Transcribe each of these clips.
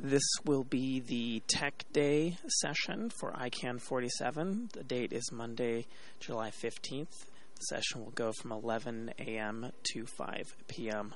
This will be the Tech Day session for ICANN 47. The date is Monday, July 15th. The session will go from 11 a.m. to 5 p.m.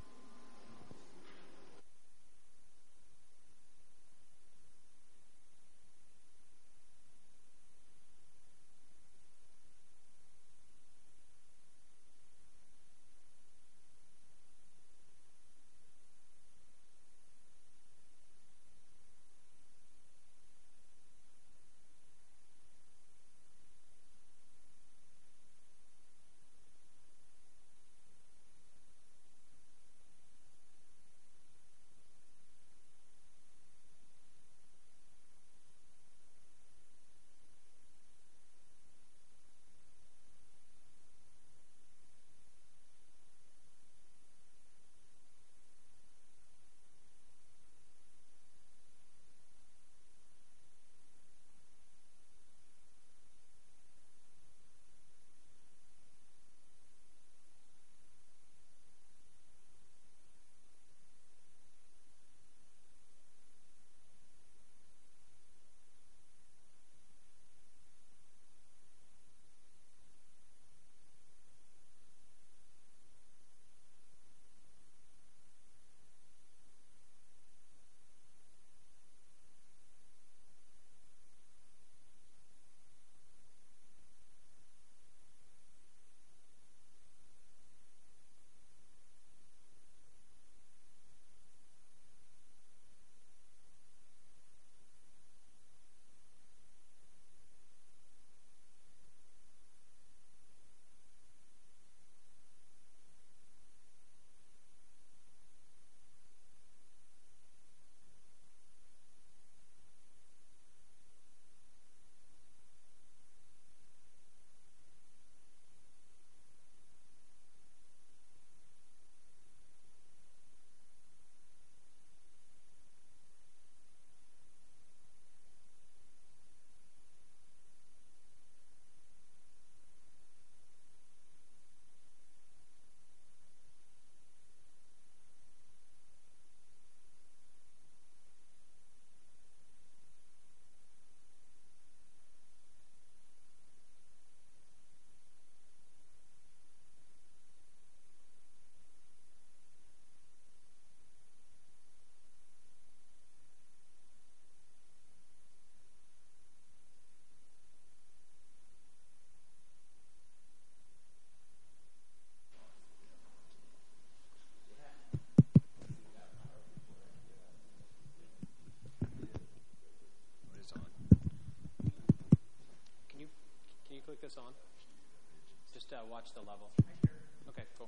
This on? Just watch the level. Okay, cool.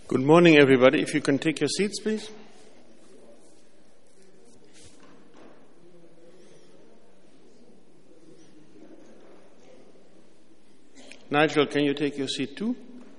Good morning, everybody. If you can take your seats, please. Nigel, can you take your seat too?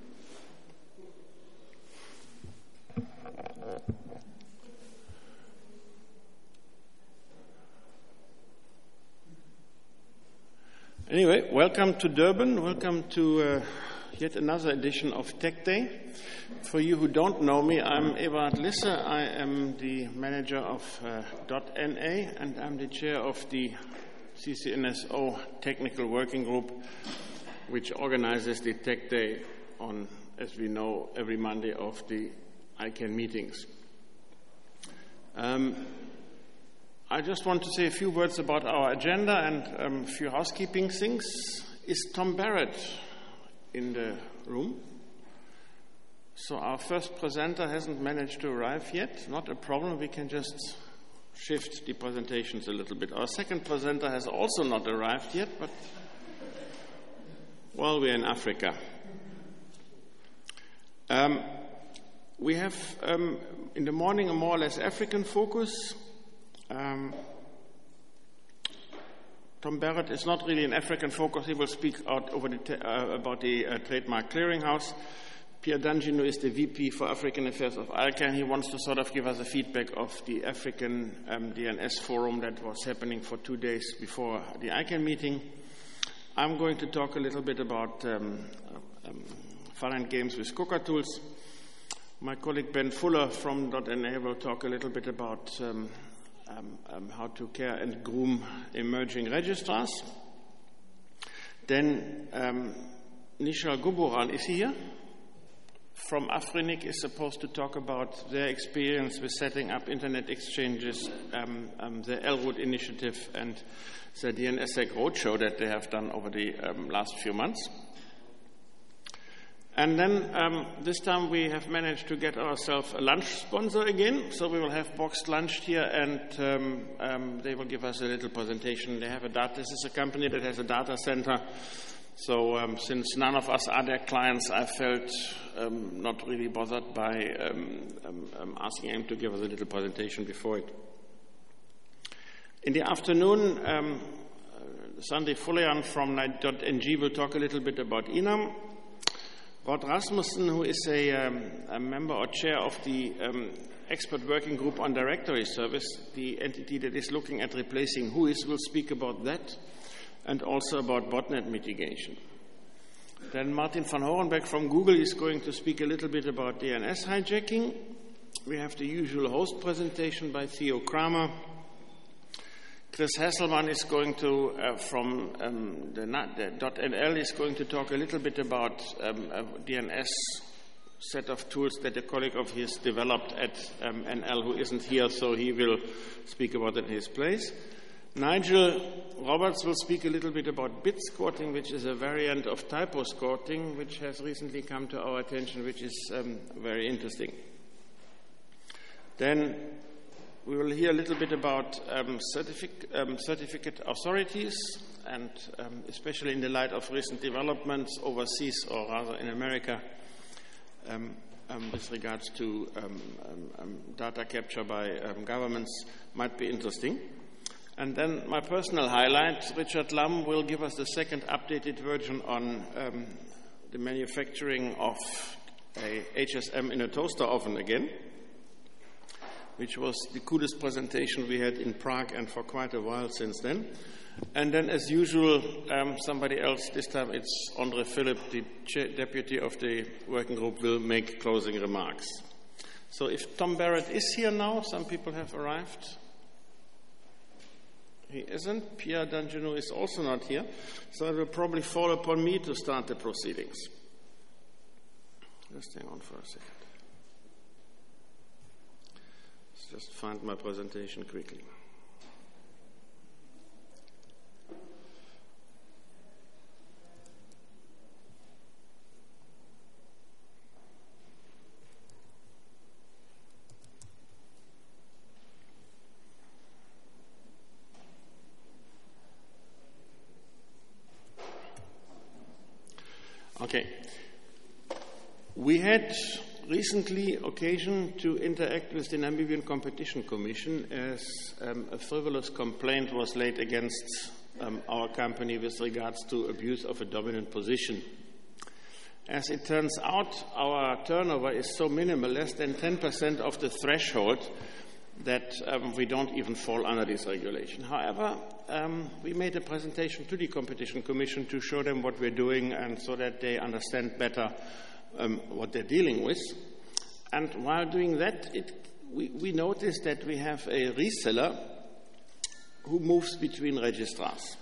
Anyway, welcome to Durban. Welcome to yet another edition of Tech Day. For you who don't know me, I'm Eberhard Lisse. I am the manager of .NA, and I'm the chair of the CCNSO Technical Working Group, which organizes the Tech Day on, as we know, every Monday of the ICANN meetings. I just want to say a few words about our agenda and a few housekeeping things. Is Tom Barrett in the room? So our first presenter hasn't managed to arrive yet. Not a problem, we can just shift the presentations a little bit. Our second presenter has also not arrived yet, but, well, we're in Africa. We have, in the morning, a more or less African focus. Tom Barrett is not really an African focus. He will speak out over about the Trademark Clearinghouse. Pierre D'Angino is the VP for African Affairs of ICANN. He wants to sort of give us a feedback of the African DNS forum that was happening for 2 days before the ICANN meeting. I'm going to talk a little bit about fun and games with Coca tools. My colleague Ben Fuller from .NA will talk a little bit about how to care and groom emerging registrars. Then Nishal Gubural is here. From Afrinic is supposed to talk about their experience with setting up internet exchanges, the Elroot initiative, and the DNSSEC roadshow that they have done over the last few months. And then this time we have managed to get ourselves a lunch sponsor again. So we will have Boxed Lunch here, and they will give us a little presentation. They have this is a company that has a data center. So since none of us are their clients, I felt not really bothered by asking him to give us a little presentation before it. In the afternoon, Sandy Fulleyan from .ng will talk a little bit about Enum. Rod Rasmussen, who is a member or chair of the expert working group on directory service, the entity that is looking at replacing WHOIS, will speak about that and also about botnet mitigation. Then Martin van Horenbeck from Google is going to speak a little bit about DNS hijacking. We have the usual host presentation by Theo Kramer. Chris Hasselmann is going to, from the .nl, is going to talk a little bit about a DNS set of tools that a colleague of his developed at NL who isn't here, so he will speak about it in his place. Nigel Roberts will speak a little bit about bit squatting, which is a variant of typo squatting, which has recently come to our attention, which is very interesting. Then we will hear a little bit about certificate authorities, and especially in the light of recent developments overseas, or rather in America, with regards to data capture by governments, might be interesting. And then my personal highlight, Richard Lam will give us the second updated version on the manufacturing of a HSM in a toaster oven again, which was the coolest presentation we had in Prague and for quite a while since then. And then, as usual, somebody else, this time it's André Philipp, the deputy of the working group, will make closing remarks. So if Tom Barrett is here now, some people have arrived. He isn't. Pierre D'Angino is also not here. So it will probably fall upon me to start the proceedings. Just hang on for a second. Let's just find my presentation quickly. Okay. We had recently occasion to interact with the Namibian Competition Commission as a frivolous complaint was laid against our company with regards to abuse of a dominant position. As it turns out, our turnover is so minimal, less than 10% of the threshold, that we don't even fall under this regulation. However, we made a presentation to the Competition Commission to show them what we're doing and so that they understand better what they're dealing with. And while doing that, we noticed that we have a reseller who moves between registrars.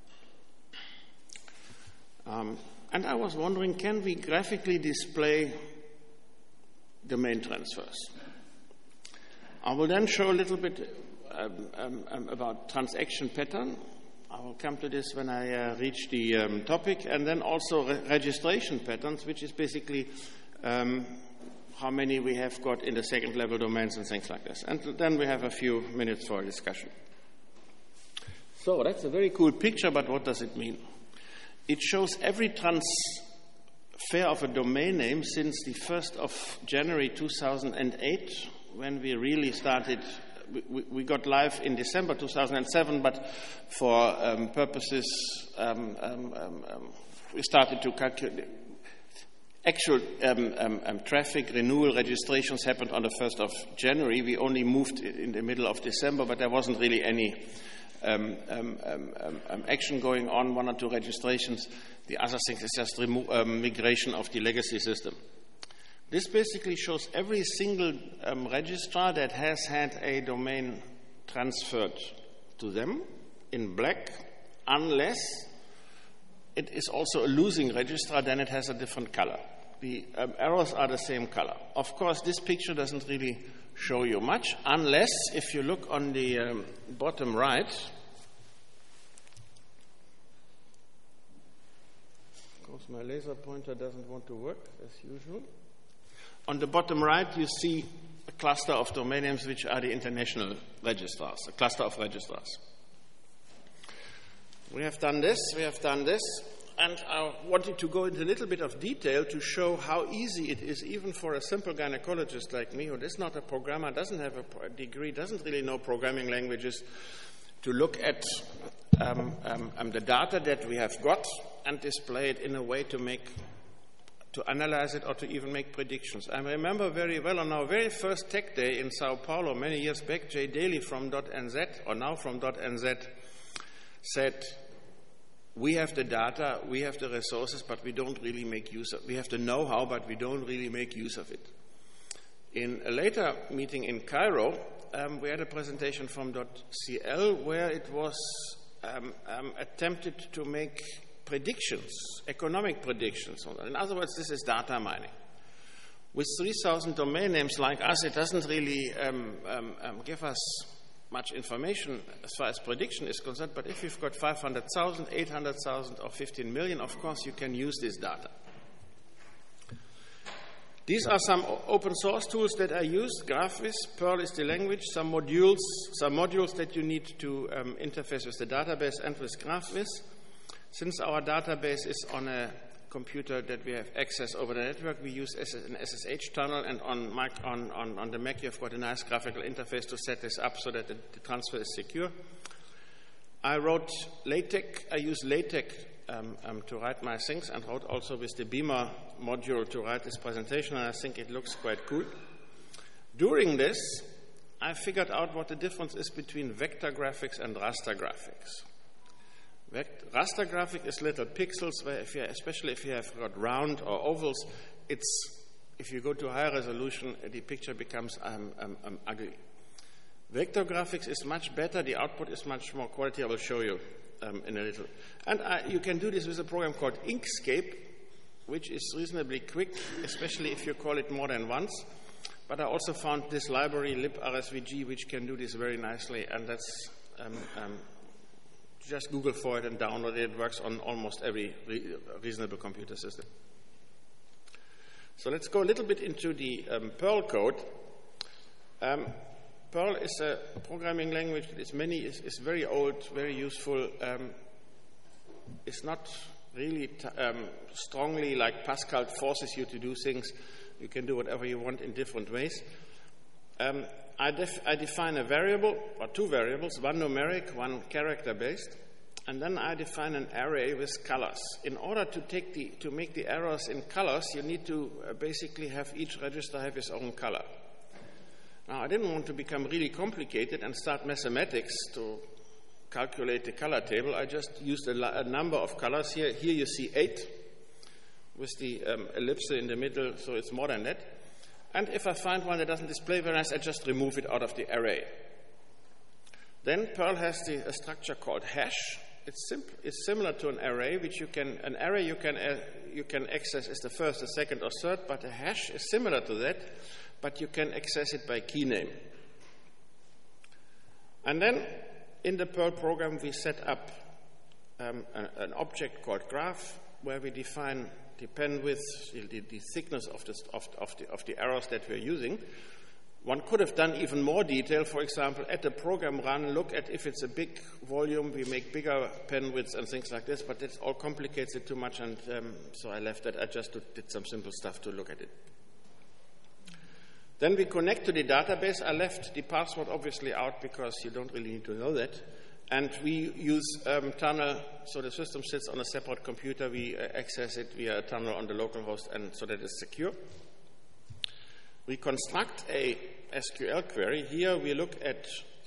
And I was wondering, can we graphically display domain transfers? I will then show a little bit about transaction pattern. I will come to this when I reach the topic, and then also registration patterns, which is basically how many we have got in the second level domains and things like this. And then we have a few minutes for a discussion. So that's a very cool picture, but what does it mean? It shows every transfer of a domain name since the 1st of January 2008, when we really started. We got live in December 2007, but for purposes, we started to calculate. Actual traffic renewal registrations happened on the 1st of January. We only moved in the middle of December, but there wasn't really any action going on, 1 or 2 registrations. The other thing is just migration of the legacy system. This basically shows every single registrar that has had a domain transferred to them in black, unless it is also a losing registrar, then it has a different color. The arrows are the same color. Of course, this picture doesn't really show you much, unless if you look on the bottom right. Of course, my laser pointer doesn't want to work, as usual. On the bottom right, you see a cluster of domain names, which are the international registrars, a cluster of registrars. We have done this, and I wanted to go into a little bit of detail to show how easy it is, even for a simple gynecologist like me, who is not a programmer, doesn't have a degree, doesn't really know programming languages, to look at the data that we have got and display it in a way to analyze it or to even make predictions. I remember very well on our very first tech day in Sao Paulo many years back, Jay Daly from .nz, or now from .nz, said, we have the data, we have the resources, but we don't really make use of it. We have the know-how, but we don't really make use of it. In a later meeting in Cairo, we had a presentation from .cl where it was attempted to make predictions, economic predictions. In other words, this is data mining. With 3,000 domain names like us, it doesn't really give us much information as far as prediction is concerned, but if you've got 500,000, 800,000, or 15 million, of course you can use this data. These are some open source tools that I use. GraphViz, Perl is the language, some modules that you need to interface with the database and with GraphViz. Since our database is on a computer that we have access over the network, we use an SSH tunnel, and on the Mac you've got a nice graphical interface to set this up so that the transfer is secure. I wrote LaTeX. I use LaTeX to write my things, and wrote also with the Beamer module to write this presentation, and I think it looks quite cool. During this, I figured out what the difference is between vector graphics and raster graphics. Raster graphic is little pixels, where especially if you have got round or ovals, if you go to higher resolution, the picture becomes ugly. Vector graphics is much better. The output is much more quality. I will show you in a little. And you can do this with a program called Inkscape, which is reasonably quick, especially if you call it more than once. But I also found this library, librsvg, which can do this very nicely, and that's just Google for it and download it. It works on almost every reasonable computer system. So let's go a little bit into the Perl code. Perl is a programming language that is very old, very useful. It's not really strongly like Pascal forces you to do things. You can do whatever you want in different ways. I define a variable, or two variables, one numeric, one character-based, and then I define an array with colors. In order to make the arrows in colors, you need to basically have each register have its own color. Now, I didn't want to become really complicated and start mathematics to calculate the color table. I just used a number of colors here. Here you see 8 with the ellipse in the middle, so it's more than that. And if I find one that doesn't display very nice, I just remove it out of the array. Then Perl has a structure called hash. It's similar to an array, which you can access as the first, the second, or third, but a hash is similar to that, but you can access it by key name. And then in the Perl program, we set up an object called graph, where we define the pen width, the thickness of the arrows that we're using. One could have done even more detail. For example, at the program run, look at if it's a big volume, we make bigger pen widths and things like this, but it all complicates it too much, and so I left that. I just did some simple stuff to look at it. Then we connect to the database. I left the password obviously out because you don't really need to know that. And we use tunnel, so the system sits on a separate computer. We access it via a tunnel on the local host, and so that it's secure. We construct a SQL query. Here we look at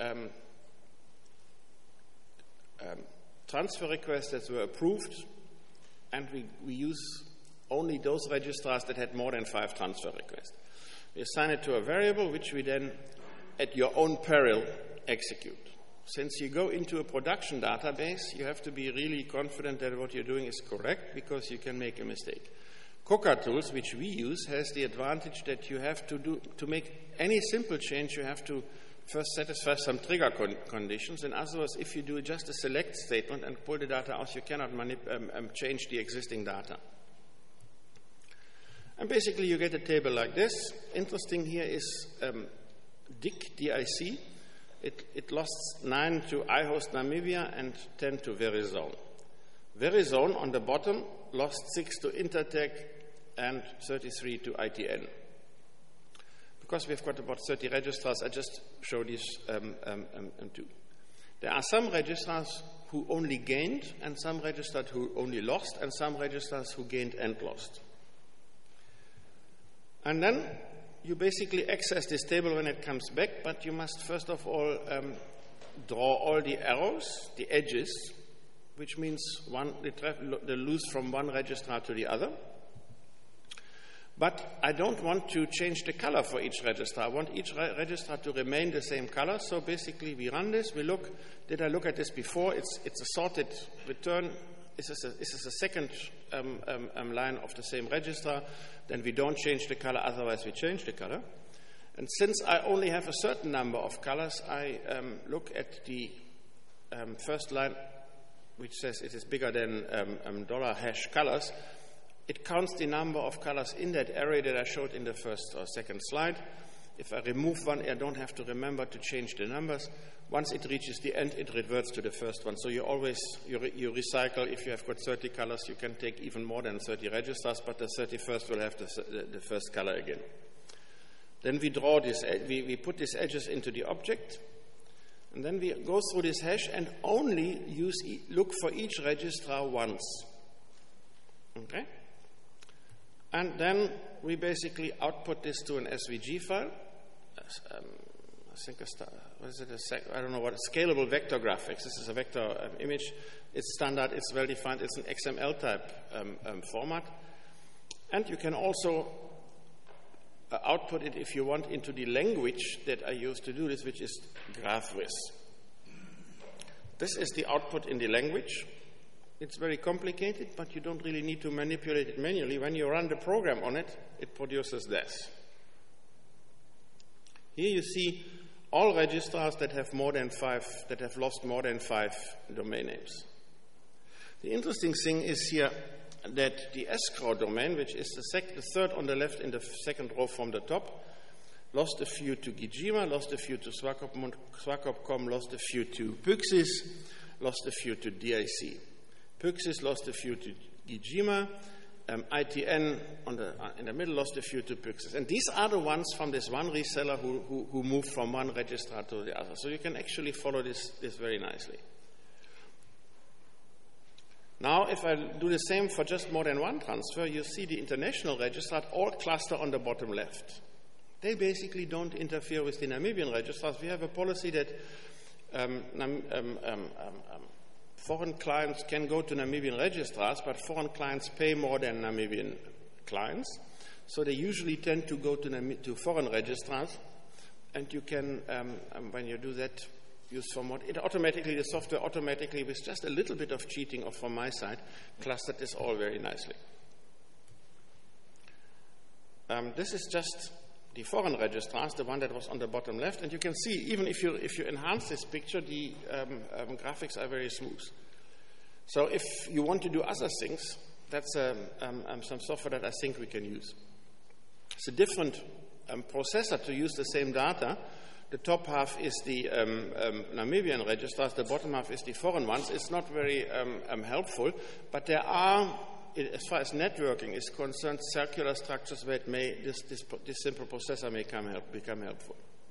transfer requests that were approved, and we use only those registrars that had more than 5 transfer requests. We assign it to a variable, which we then, at your own peril, execute. Since you go into a production database, you have to be really confident that what you're doing is correct, because you can make a mistake. Coca Tools, which we use, has the advantage that you have to make any simple change, you have to first satisfy some trigger conditions. In other words, if you do just a select statement and pull the data out, you cannot change the existing data. And basically you get a table like this. Interesting here is DIC, D-I-C. It lost 9 to iHost Namibia and 10 to Verizon. Verizon on the bottom lost 6 to Intertek and 33 to ITN. Because we've got about 30 registrars, I just show these two. There are some registrars who only gained, and some registrars who only lost, and some registrars who gained and lost. And then you basically access this table when it comes back, but you must first of all draw all the arrows, the edges, which means they lose from one registrar to the other. But I don't want to change the color for each registrar. I want each registrar to remain the same color. So basically we run this, we look, did I look at this before? It's a sorted return. This is a second line of the same registrar. Then we don't change the color, otherwise we change the color. And since I only have a certain number of colors, I look at the first line, which says it is bigger than $hash colors. It counts the number of colors in that array that I showed in the first or second slide. If I remove one, I don't have to remember to change the numbers. Once it reaches the end, it reverts to the first one. So you recycle. If you have got 30 colors, you can take even more than 30 registers, but the 31st will have the first color again. Then we draw this, we put these edges into the object, and then we go through this hash and only look for each registrar once. Okay? And then we basically output this to an SVG file. I think I don't know what, scalable vector graphics. This is a vector image. It's standard, it's well defined, it's an XML type format. And you can also output it, if you want, into the language that I use to do this, which is GraphViz. This is the output in the language. It's very complicated, but you don't really need to manipulate it manually. When you run the program on it, it produces this. Here you see all registrars that have lost more than 5 domain names. The interesting thing is here that the escrow domain, which is the third on the left in the second row from the top, lost a few to Gijima, lost a few to Swakopcom, lost a few to Pyxis, lost a few to DIC. Pyxis lost a few to Gijima, ITN in the middle lost a few to Pyxis. And these are the ones from this one reseller who moved from one registrar to the other. So you can actually follow this very nicely. Now, if I do the same for just more than one transfer, you see the international registrars all cluster on the bottom left. They basically don't interfere with the Namibian registrars. We have a policy that foreign clients can go to Namibian registrars, but foreign clients pay more than Namibian clients. So they usually tend to go to foreign registrars, and you can, when you do that, use somewhat. The software automatically, with just a little bit of cheating from my side, clustered this all very nicely. This is just the foreign registrars, the one that was on the bottom left, and you can see, even if you enhance this picture, the graphics are very smooth. So if you want to do other things, that's some software that I think we can use. It's a different processor to use the same data. The top half is the Namibian registrars, the bottom half is the foreign ones. It's not very helpful, but there are, as far as networking is concerned, circular structures where this simple processor may become helpful.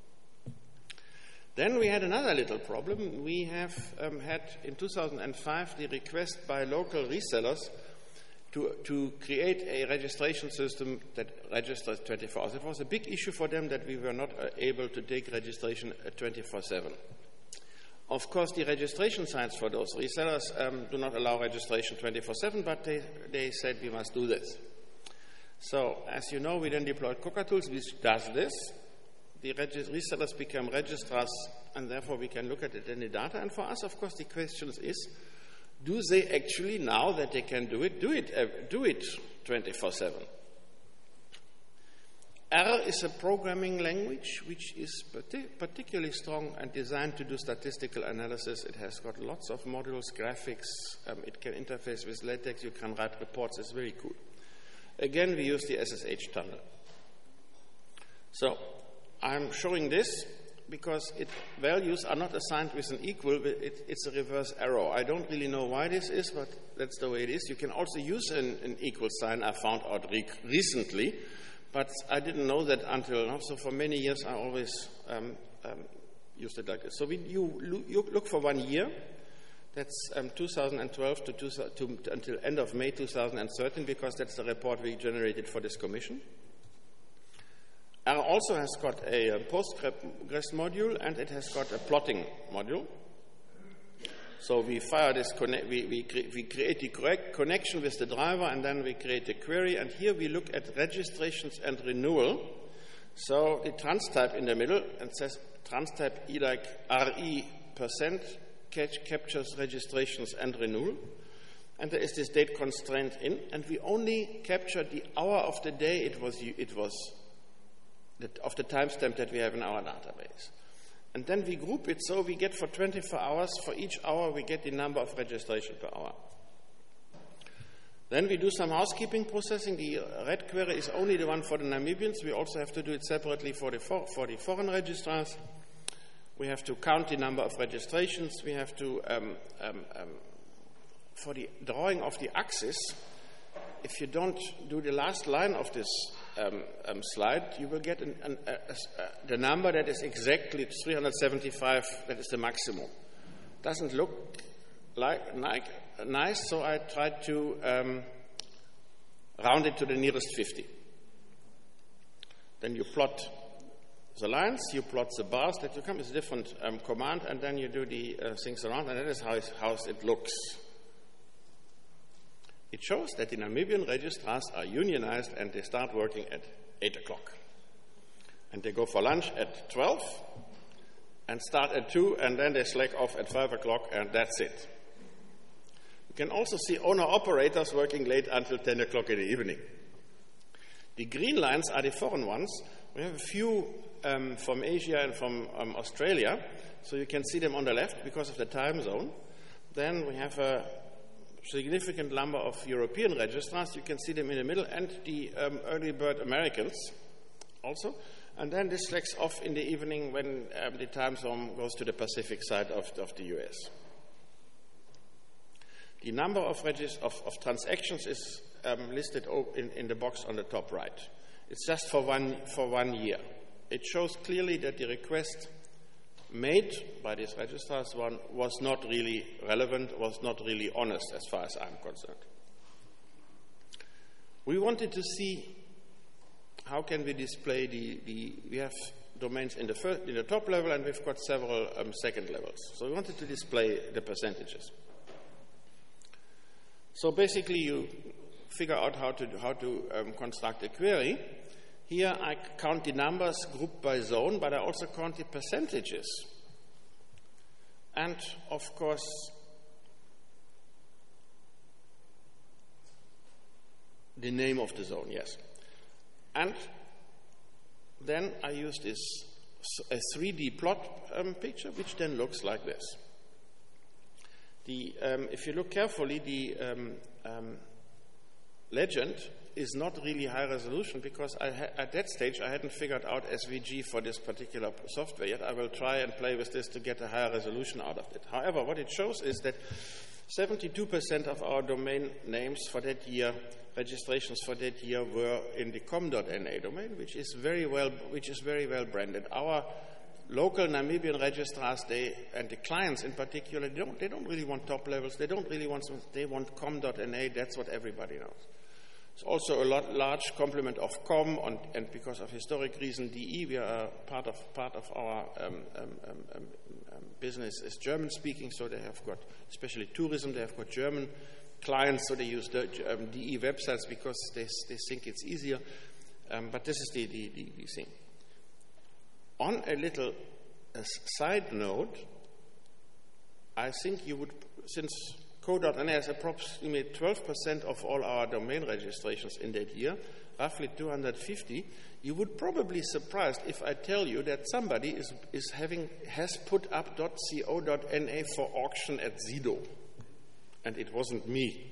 Then we had another little problem. We have had in 2005 the request by local resellers to create a registration system that registers 24 hours. It was a big issue for them that we were not able to take registration 24/7. Of course, the registration sites for those resellers do not allow registration 24/7, but they said we must do this. So, as you know, we then deployed Cockatools, which does this. The resellers become registrars, and therefore we can look at it in the data. And for us, of course, the question is, do they actually, now that they can do it 24/7? R is a programming language which is particularly strong and designed to do statistical analysis. It has got lots of modules, graphics. It can interface with LaTeX. You can write reports. It's very cool. Again, we use the SSH tunnel. So I'm showing this because values are not assigned with an equal. It's a reverse arrow. I don't really know why this is, but that's the way it is. You can also use an equal sign, I found out recently, but I didn't know that until now. So for many years I always used it like this. So you look for 1 year. That's 2012 until end of May 2013, because that's the report we generated for this commission. R also has got a Postgres module, and it has got a plotting module. So we fire this, we create the correct connection with the driver, and then we create a query. And here we look at registrations and renewal. So the trans type in the middle, and says trans type E like RE% captures registrations and renewal. And there is this date constraint in, and we only capture the hour of the day of the timestamp that we have in our database. And then we group it so we get for 24 hours, for each hour we get the number of registration per hour. Then we do some housekeeping processing. The red query is only the one for the Namibians. We also have to do it separately for the foreign registrars. We have to count the number of registrations. We have to, for the drawing of the axis, if you don't do the last line of this slide, you will get the number that is exactly 375, that is the maximum. Doesn't look like nice, so I tried to round it to the nearest 50. Then you plot the lines, you plot the bars that you come. It's a different command, and then you do the things around, and that is how it looks. It shows that the Namibian registrars are unionized, and they start working at 8 o'clock. And they go for lunch at 12 and start at 2, and then they slack off at 5 o'clock, and that's it. You can also see owner-operators working late until 10 o'clock in the evening. The green lines are the foreign ones. We have a few from Asia and from Australia, so you can see them on the left because of the time zone. Then we have a significant number of European registrars. You can see them in the middle, and the early bird Americans also. And then this slacks off in the evening when the time zone goes to the Pacific side of the US. The number of transactions is listed in the box on the top right. It's just for 1 year. It shows clearly that the request made by these registrars was not really relevant, was not really honest as far as I'm concerned. We wanted to see how can we display we have domains in the top level, and we've got several second levels. So we wanted to display the percentages. So basically you figure out how to construct a query. Here I count the numbers grouped by zone, but I also count the percentages. And of course, the name of the zone, yes. And then I use a 3D plot picture, which then looks like this. If you look carefully, the legend is not really high resolution because at that stage I hadn't figured out SVG for this particular software yet. I will try and play with this to get a higher resolution out of it. However, what it shows is that 72% of our domain names for that year, registrations for that year, were in the com.na domain, which is very well branded. Our local Namibian registrars, and the clients in particular, they don't really want top levels. They want com.na. That's what everybody knows. It's also a large complement of com, and because of historic reason, DE. We are part of our business is German speaking, so they have got, especially tourism, they have got German clients, so they use the DE websites because they think it's easier. But this is the thing. On a little side note, I think you would, since co.na has approximately 12% of all our domain registrations in that year, roughly 250, you would probably be surprised if I tell you that somebody has put up .co.na for auction at Zido, and it wasn't me.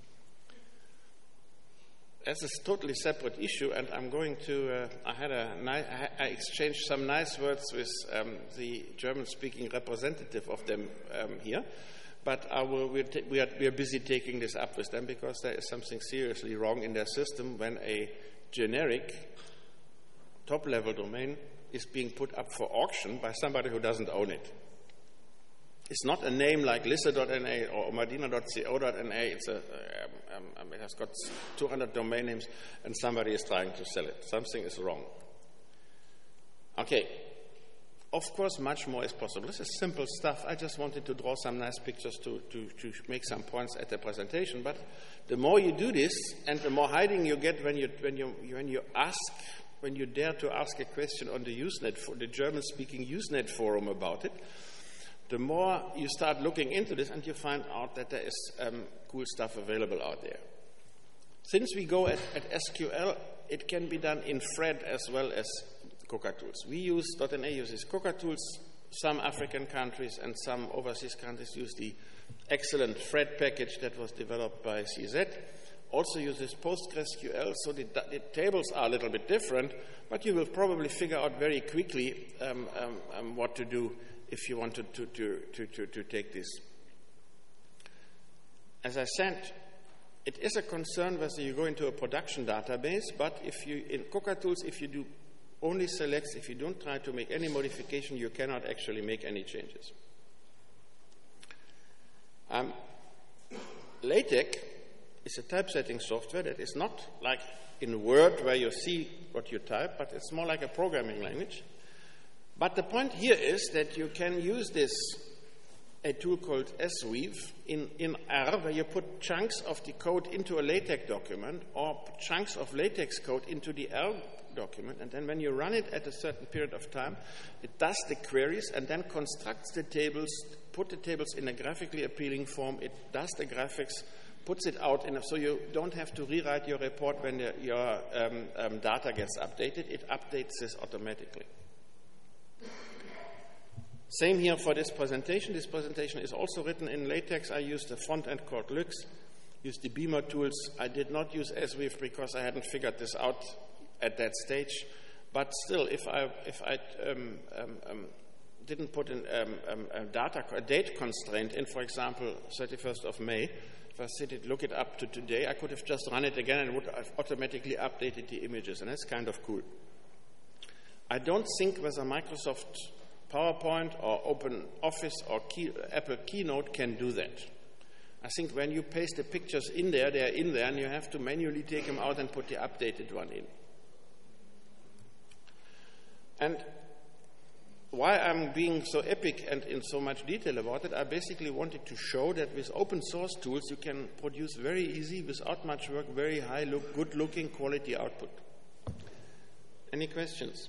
That's a totally separate issue, and I'm going to. I exchanged some nice words with the German-speaking representative of them here, but we are busy taking this up with them because there is something seriously wrong in their system when a generic top-level domain is being put up for auction by somebody who doesn't own it. It's not a name like lissa.na or madina.co.na. It has got 200 domain names, and somebody is trying to sell it. Something is wrong. Okay. Of course, much more is possible. This is simple stuff. I just wanted to draw some nice pictures to make some points at the presentation. But the more you do this, and the more hiding you get when you dare to ask a question on the Usenet, for the German-speaking Usenet forum about it, the more you start looking into this, and you find out that there is cool stuff available out there. Since we go at SQL, it can be done in Fred as well as Coca-Tools. .na uses Coca-Tools. Some African countries and some overseas countries use the excellent Fred package that was developed by CZ. Also uses PostgreSQL, so the tables are a little bit different, but you will probably figure out very quickly what to do if you want to take this. As I said, it is a concern whether you go into a production database, but in Coca-Tools, if you do only selects, if you don't try to make any modification, you cannot actually make any changes. LaTeX is a typesetting software that is not like in Word where you see what you type, but it's more like a programming language. But the point here is that you can use a tool called SWeave in R, where you put chunks of the code into a LaTeX document or chunks of LaTeX code into the R document, and then when you run it at a certain period of time, it does the queries and then constructs the tables, put the tables in a graphically appealing form, it does the graphics, puts it out, so you don't have to rewrite your report when your data gets updated. It updates this automatically. Same here for this presentation. This presentation is also written in LaTeX. I used a front end called Lux, used the Beamer tools. I did not use SWeave because I hadn't figured this out at that stage. But still, if I didn't put a date constraint in, for example, 31st of May, If I said it, look it up to today, I could have just run it again and it would have automatically updated the images, and that's kind of cool. I don't think whether Microsoft PowerPoint or Open Office or Apple Keynote can do that. I think when you paste the pictures in there, they are in there, and you have to manually take them out and put the updated one in. And why I'm being so epic and in so much detail about it, I basically wanted to show that with open source tools you can produce very easy, without much work, very high, good looking quality output. Any questions?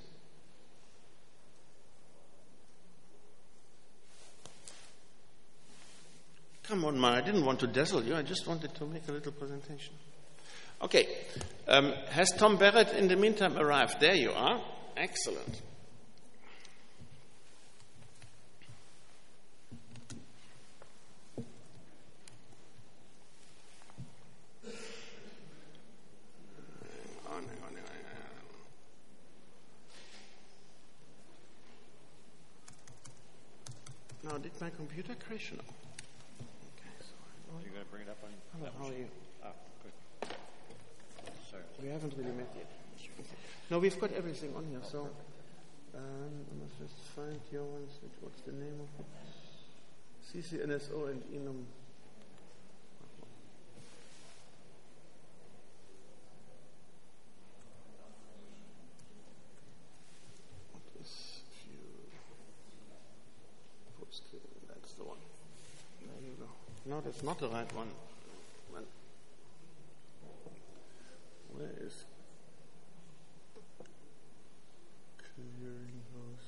Come on, man, I didn't want to dazzle you, I just wanted to make a little presentation. Okay, has Tom Barrett in the meantime arrived? There you are. Excellent. Now, did my computer crash? No. You're going to bring it up on? Hello, how are you? Ah, good. Sorry. We haven't really met yet. No, we've got everything on here, so I must just find your ones. What's the name of it? CCNSO and Enum. What is view? Full screen, that's the one. There you go. No, that's not the right one. Where is Clearinghouse?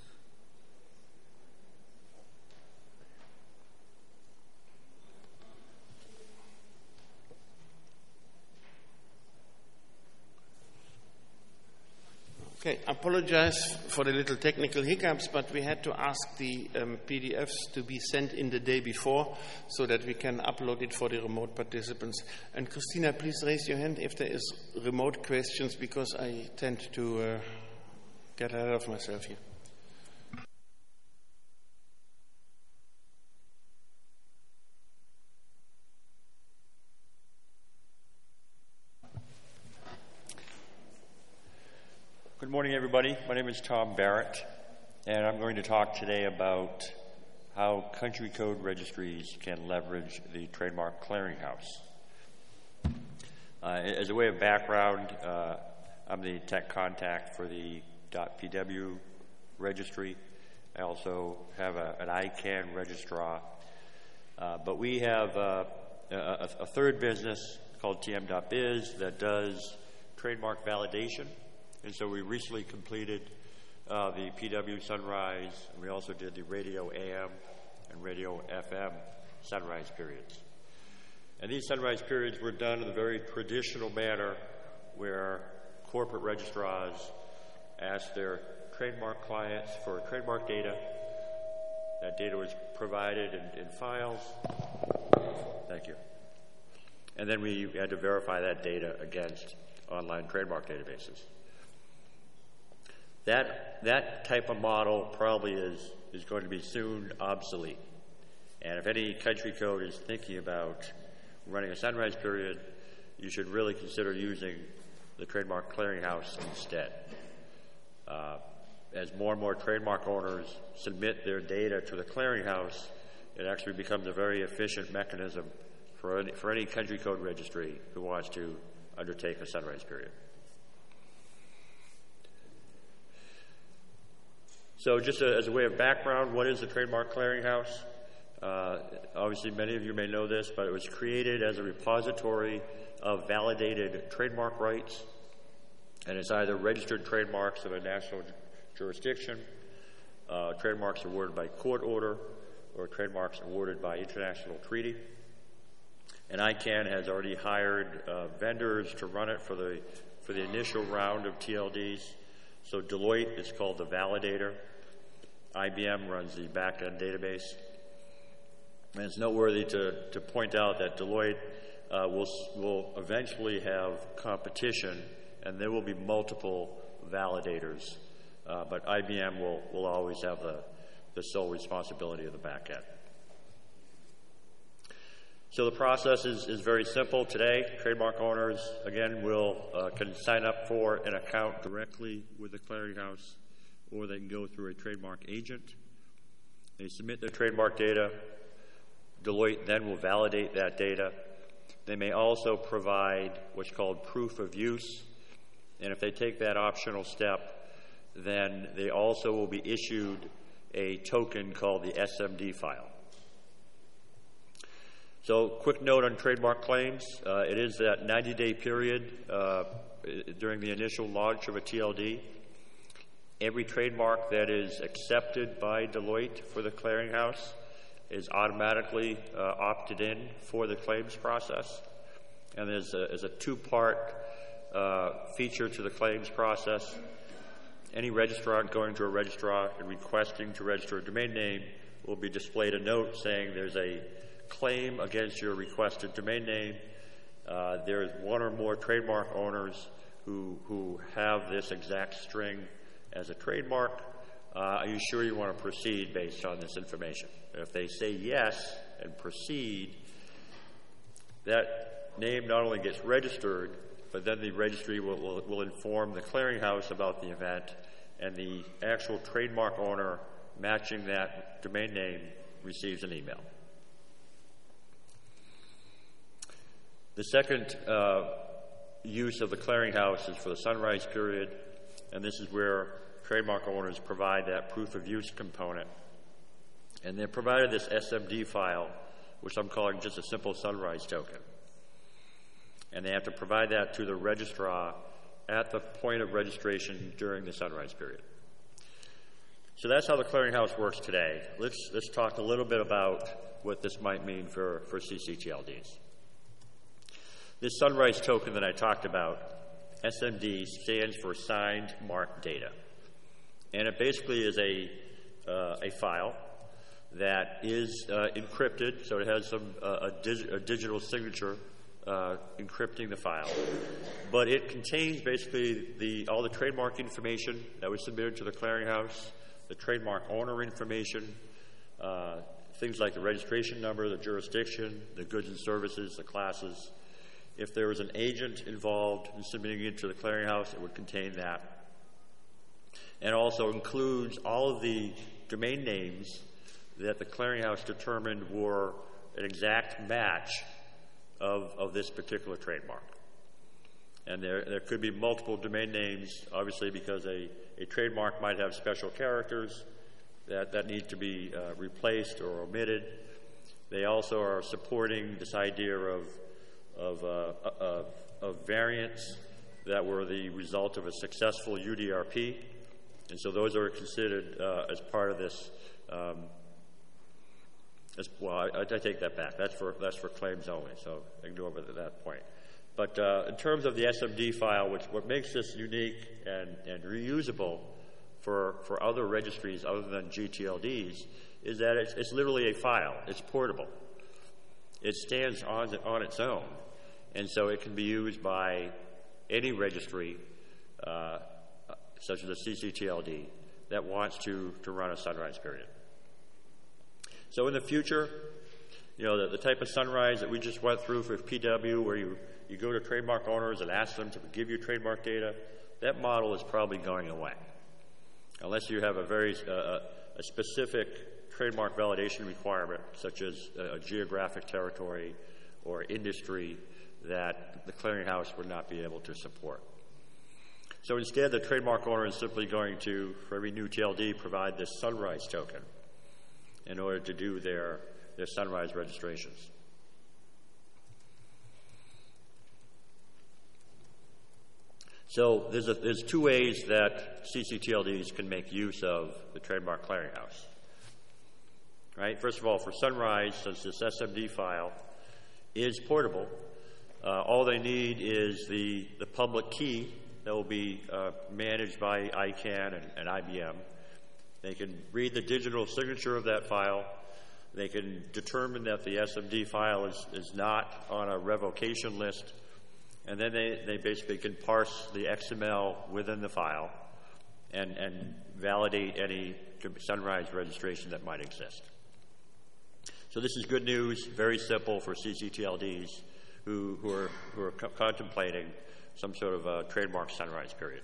Okay, I apologize for the little technical hiccups, but we had to ask the PDFs to be sent in the day before so that we can upload it for the remote participants. And Christina, please raise your hand if there is remote questions, because I tend to get ahead of myself here. Good morning, everybody. My name is Tom Barrett, and I'm going to talk today about how country code registries can leverage the Trademark Clearinghouse. As a way of background, I'm the tech contact for the .pw registry. I also have an ICANN registrar. But we have a third business called TM.biz that does trademark validation. And so we recently completed the PW Sunrise, and we also did the Radio AM and Radio FM sunrise periods. And these sunrise periods were done in a very traditional manner where corporate registrars asked their trademark clients for trademark data. That data was provided in files. Thank you. And then we had to verify that data against online trademark databases. That type of model probably is going to be soon obsolete. And if any country code is thinking about running a sunrise period, you should really consider using the Trademark Clearinghouse instead. As more and more trademark owners submit their data to the clearinghouse, it actually becomes a very efficient mechanism for any country code registry who wants to undertake a sunrise period. So just as a way of background, what is the Trademark Clearinghouse? Obviously, many of you may know this, but it was created as a repository of validated trademark rights. And it's either registered trademarks of a national jurisdiction, trademarks awarded by court order, or trademarks awarded by international treaty. And ICANN has already hired vendors to run it for the initial round of TLDs. So Deloitte is called the validator. IBM runs the back-end database. And it's noteworthy to point out that Deloitte will eventually have competition, and there will be multiple validators. But IBM will always have the sole responsibility of the back-end. So the process is very simple today. Trademark owners, again, can sign up for an account directly with the clearinghouse, or they can go through a trademark agent. They submit their trademark data. Deloitte then will validate that data. They may also provide what's called proof of use, and if they take that optional step, then they also will be issued a token called the SMD file. So, quick note on trademark claims. It is that 90-day period during the initial launch of a TLD. Every trademark that is accepted by Deloitte for the clearinghouse is automatically opted in for the claims process. And there's a two-part feature to the claims process. Any registrant going to a registrar and requesting to register a domain name will be displayed a note saying there's a claim against your requested domain name. There's one or more trademark owners who have this exact string as a trademark. Are you sure you want to proceed based on this information? If they say yes and proceed, that name not only gets registered, but then the registry will inform the clearinghouse about the event, and the actual trademark owner matching that domain name receives an email. The second use of the clearinghouse is for the sunrise period, and this is where trademark owners provide that proof of use component. And they're provided this SMD file, which I'm calling just a simple sunrise token. And they have to provide that to the registrar at the point of registration during the sunrise period. So that's how the clearinghouse works today. Let's talk a little bit about what this might mean for CCTLDs. This sunrise token that I talked about, SMD, stands for Signed Marked Data. And it basically is a file that is encrypted, so it has a digital signature encrypting the file. But it contains basically all the trademark information that was submitted to the clearinghouse, the trademark owner information, things like the registration number, the jurisdiction, the goods and services, the classes. If there was an agent involved in submitting it to the clearinghouse, it would contain that. And also includes all of the domain names that the clearinghouse determined were an exact match of this particular trademark. And there could be multiple domain names, obviously, because a trademark might have special characters that need to be replaced or omitted. They also are supporting this idea of variants that were the result of a successful UDRP. And so those are considered as part of this. I take that back. That's for claims only, so ignore that point. But in terms of the SMD file, what makes this unique and reusable for other registries other than GTLDs is that it's literally a file. It's portable. It stands on its own, and so it can be used by any registry, such as a CCTLD, that wants to run a sunrise period. So in the future, the type of sunrise that we just went through for PW, where you go to trademark owners and ask them to give you trademark data, that model is probably going away, unless you have a specific trademark validation requirement, such as a geographic territory or industry that the clearinghouse would not be able to support. So instead, the trademark owner is simply going to, for every new TLD, provide this sunrise token in order to do their sunrise registrations. So there's two ways that CCTLDs can make use of the trademark clearinghouse. Right? First of all, for sunrise, since this SMD file is portable, all they need is the public key that will be managed by ICANN and IBM. They can read the digital signature of that file. They can determine that the SMD file is not on a revocation list. And then they basically can parse the XML within the file and validate any sunrise registration that might exist. So this is good news, very simple for CCTLDs who are contemplating some sort of a trademark sunrise period.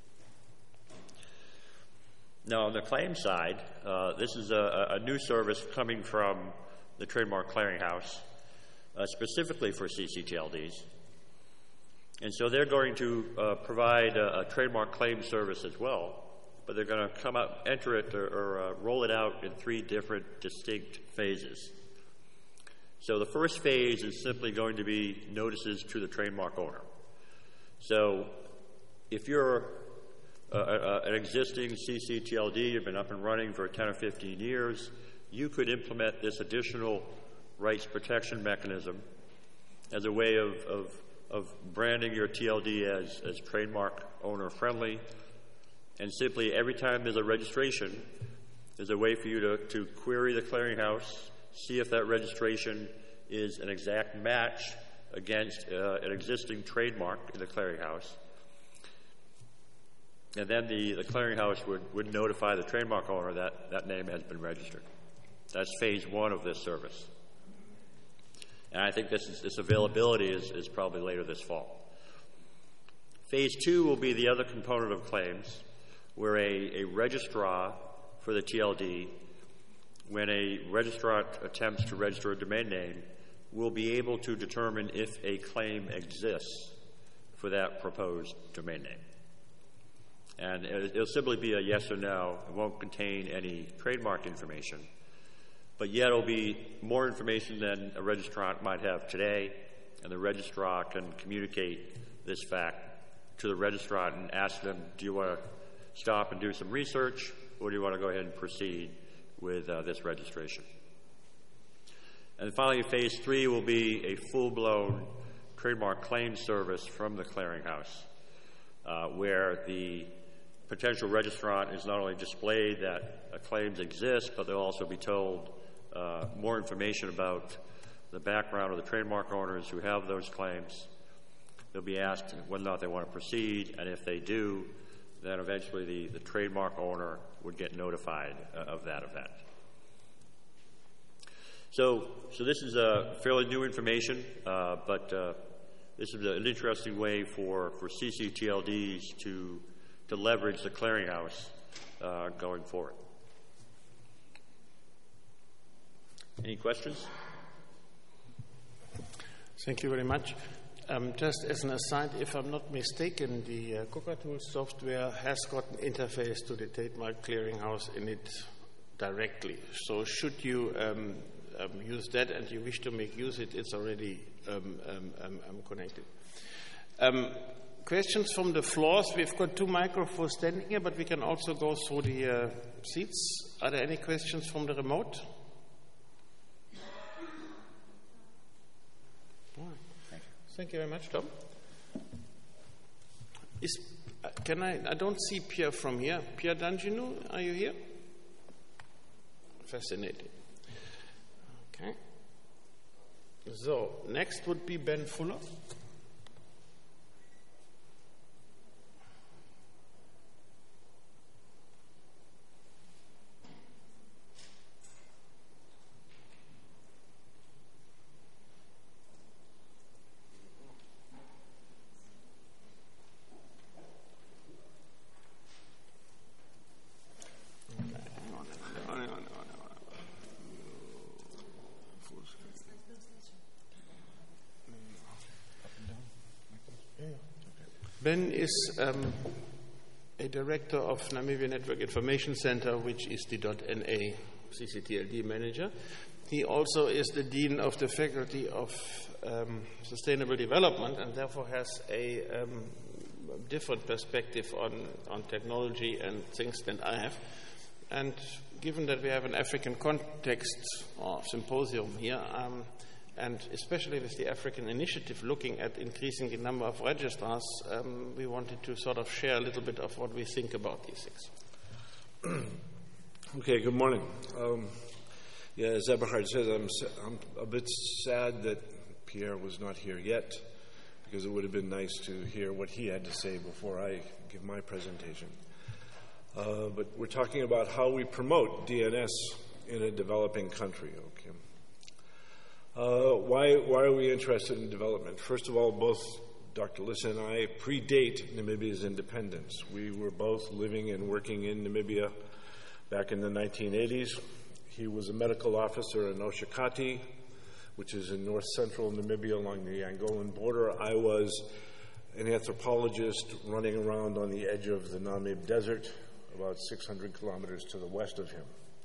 Now, on the claim side, this is a new service coming from the Trademark Clearinghouse, specifically for CCTLDs. And so they're going to provide a trademark claim service as well, but they're going to come up, enter it, or roll it out in 3 different distinct phases. So the first phase is simply going to be notices to the trademark owner. So if you're an existing CCTLD, you've been up and running for 10 or 15 years, you could implement this additional rights protection mechanism as a way of branding your TLD as trademark owner friendly. And simply every time there's a registration, there's a way for you to query the clearinghouse, see if that registration is an exact match against an existing trademark in the clearinghouse. And then the clearinghouse would notify the trademark owner that that name has been registered. That's phase 1 of this service. And I think this availability is probably later this fall. Phase 2 will be the other component of claims, where a registrar for the TLD, when a registrant attempts to register a domain name, will be able to determine if a claim exists for that proposed domain name. And it'll simply be a yes or no. It won't contain any trademark information. But yet it'll be more information than a registrant might have today, and the registrar can communicate this fact to the registrant and ask them, do you want to stop and do some research, or do you want to go ahead and proceed with this registration? And finally, phase 3 will be a full-blown trademark claim service from the clearinghouse, where the potential registrant is not only displayed that claims exist, but they'll also be told more information about the background of the trademark owners who have those claims. They'll be asked whether or not they want to proceed, and if they do, then eventually the trademark owner would get notified of that event. So this is fairly new information, but this is an interesting way for CCTLDs to leverage the clearinghouse going forward. Any questions? Thank you very much. Just as an aside, if I'm not mistaken, the Cockatool software has got an interface to the Trademark Clearinghouse in it directly. So should you use that and you wish to make use of it, it's already connected. Questions from the floors? We've got 2 microphones standing here, but we can also go through the seats. Are there any questions from the remote? Thank you very much, Tom. I don't see Pierre from here. Pierre D'Angino, are you here? Fascinating. Okay. So, next would be Ben Fuller. Ben is a director of Namibia Network Information Center, which is the .NA CCTLD manager. He also is the dean of the Faculty of Sustainable Development, and therefore has a different perspective on technology and things than I have. And given that we have an African context or symposium here, and especially with the African initiative looking at increasing the number of registrars, we wanted to sort of share a little bit of what we think about these things. Okay, good morning. As Eberhard says, I'm a bit sad that Pierre was not here yet, because it would have been nice to hear what he had to say before I give my presentation. But we're talking about how we promote DNS in a developing country, okay? Why are we interested in development? First of all, both Dr. Lissa and I predate Namibia's independence. We were both living and working in Namibia back in the 1980s. He was a medical officer in Oshakati, which is in north-central Namibia along the Angolan border. I was an anthropologist running around on the edge of the Namib Desert, about 600 kilometers to the west of him.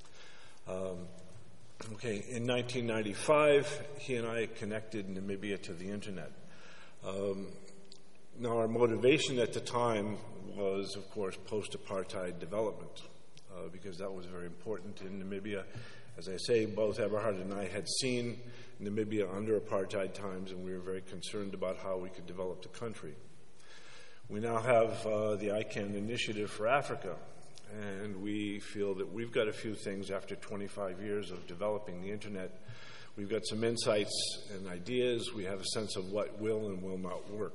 In 1995, he and I connected Namibia to the internet. Now, our motivation at the time was, of course, post-apartheid development, because that was very important in Namibia. As I say, both Eberhard and I had seen Namibia under apartheid times, and we were very concerned about how we could develop the country. We now have the ICANN initiative for Africa, and we feel that we've got a few things after 25 years of developing the internet. We've got some insights and ideas. We have a sense of what will and will not work.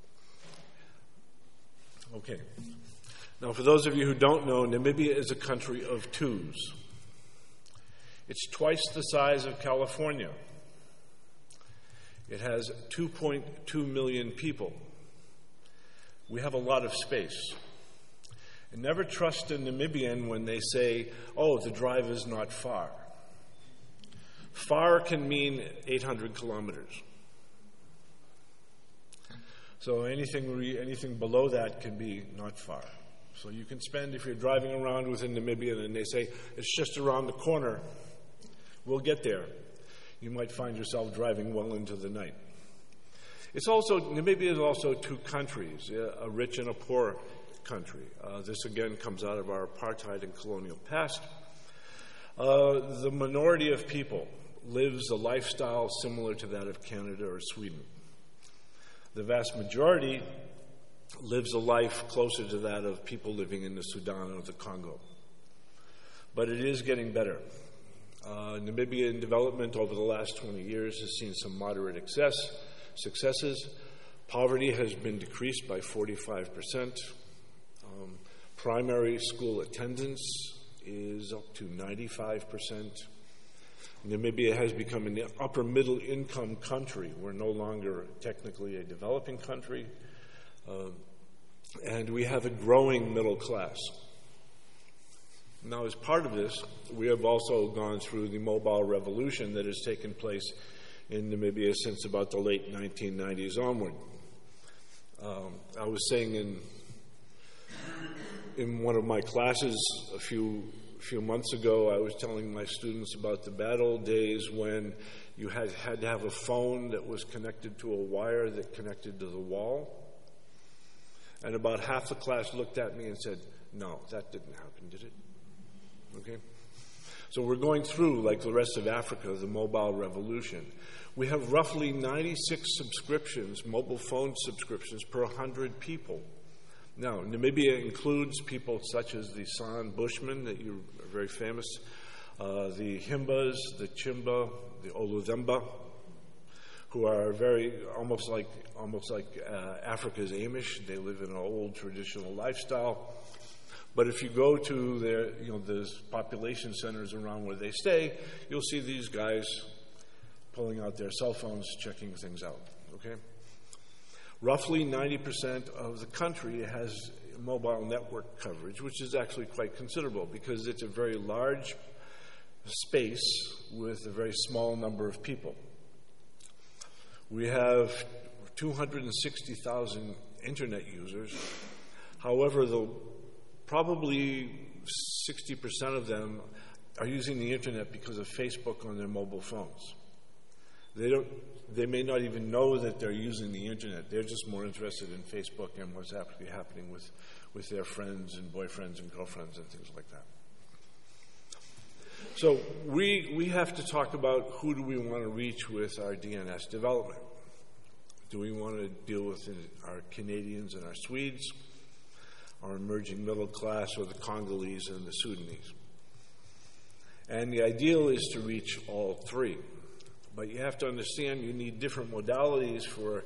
Okay. Now, for those of you who don't know, Namibia is a country of twos. It's twice the size of California. It has 2.2 million people. We have a lot of space. And never trust a Namibian when they say, oh, the drive is not far. Far can mean 800 kilometers. So anything below that can be not far. So you can spend, if you're driving around within Namibia and they say, it's just around the corner, we'll get there. You might find yourself driving well into the night. Namibia is also two countries, a rich and a poor country. This again comes out of our apartheid and colonial past. The minority of people lives a lifestyle similar to that of Canada or Sweden. The vast majority lives a life closer to that of people living in the Sudan or the Congo. But it is getting better. Namibia in development over the last 20 years has seen some moderate successes. Poverty has been decreased by 45%. Primary school attendance is up to 95%. Namibia has become an upper middle income country. We're no longer technically a developing country. And we have a growing middle class. Now, as part of this, we have also gone through the mobile revolution that has taken place in Namibia since about the late 1990s onward. I was saying in one of my classes a few months ago, I was telling my students about the bad old days when you had to have a phone that was connected to a wire that connected to the wall. And about half the class looked at me and said, no, that didn't happen, did it? Okay? So we're going through, like the rest of Africa, the mobile revolution. We have roughly 96 subscriptions, mobile phone subscriptions, per 100 people. Now, Namibia includes people such as the San Bushmen, that are very famous, the Himbas, the Chimba, the Oludemba, who are almost like Africa's Amish. They live in an old traditional lifestyle. But if you go to the population centers around where they stay, you'll see these guys pulling out their cell phones, checking things out. Okay. Roughly 90% of the country has mobile network coverage, which is actually quite considerable because it's a very large space with a very small number of people. We have 260,000 internet users. However, probably 60% of them are using the internet because of Facebook on their mobile phones. They may not even know that they're using the internet. They're just more interested in Facebook and what's actually happening with their friends and boyfriends and girlfriends and things like that. So we have to talk about who do we want to reach with our DNS development. Do we want to deal with our Canadians and our Swedes, our emerging middle class, or the Congolese and the Sudanese? And the ideal is to reach all three. But you have to understand you need different modalities for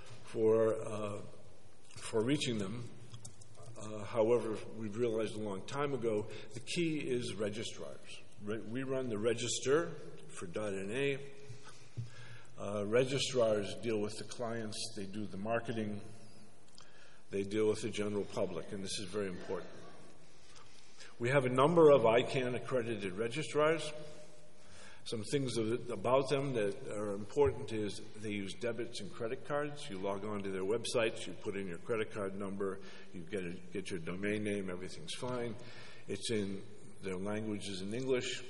reaching them. However, we've realized a long time ago, the key is registrars. We run the register for .NA. Registrars deal with the clients, they do the marketing, they deal with the general public, and this is very important. We have a number of ICANN accredited registrars. Some things about them that are important is they use debits and credit cards. You log on to their websites, you put in your credit card number, you get your domain name, everything's fine. It's in their languages in English.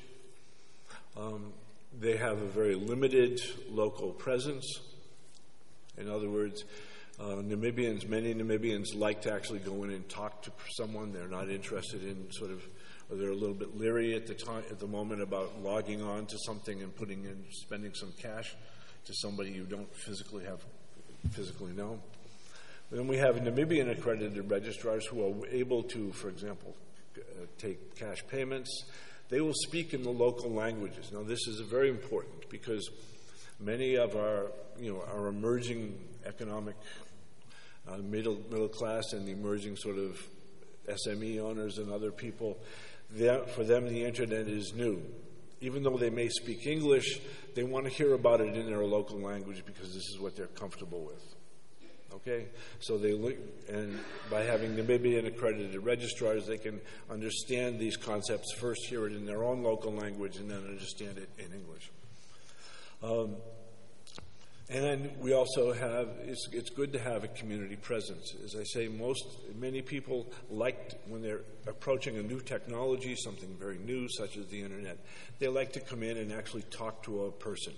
They have a very limited local presence. In other words, many Namibians like to actually go in and talk to someone. They're not interested in or they're a little bit leery at the moment about logging on to something and spending some cash to somebody you don't physically know. Then we have Namibian accredited registrars who are able to, for example, take cash payments. They will speak in the local languages. Now, this is very important because many of our emerging economic middle class and the emerging sort of SME owners and other people, for them the internet is new. Even though they may speak English, they want to hear about it in their local language because this is what they're comfortable with. Okay? So and by having Namibian accredited registrars, they can understand these concepts, first hear it in their own local language, and then understand it in English. And then we also have, it's good to have a community presence. As I say, many people when they're approaching a new technology, something very new, such as the internet, they like to come in and actually talk to a person.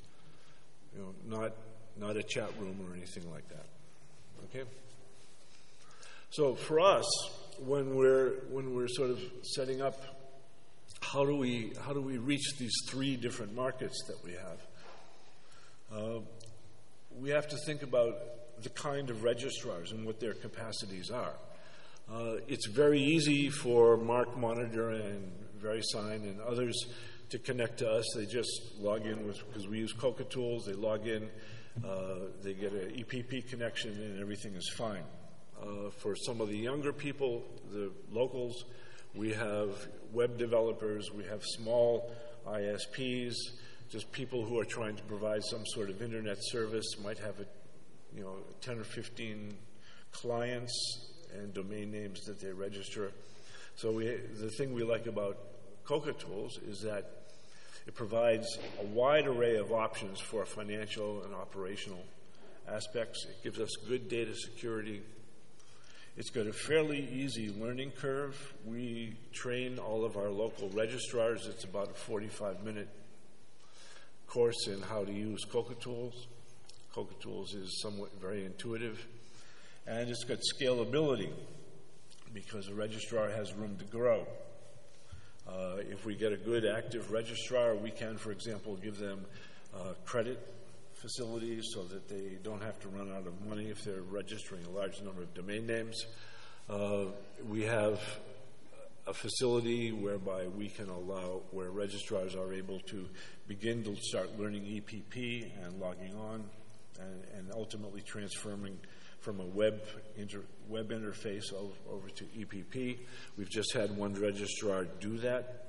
Not a chat room or anything like that. Okay? So for us, when we're sort of setting up, how do we reach these three different markets that we have? We have to think about the kind of registrars and what their capacities are. It's very easy for Mark Monitor and VeriSign and others to connect to us. They just log in because we use Coca Tools. They log in, they get an EPP connection, and everything is fine. For some of the younger people, the locals, we have web developers, we have small ISPs, just people who are trying to provide some sort of internet service, might have 10 or 15 clients and domain names that they register. So the thing we like about Coca Tools is that it provides a wide array of options for financial and operational aspects. It gives us good data security. It's got a fairly easy learning curve. We train all of our local registrars. It's about a 45-minute course in how to use Coca Tools. Coca Tools is very intuitive. And it's got scalability because a registrar has room to grow. If we get a good active registrar, we can, for example, give them credit facilities so that they don't have to run out of money if they're registering a large number of domain names. We have a facility whereby we can allow where registrars are able to begin to start learning EPP and logging on and ultimately transforming from a web interface over to EPP. We've just had one registrar do that.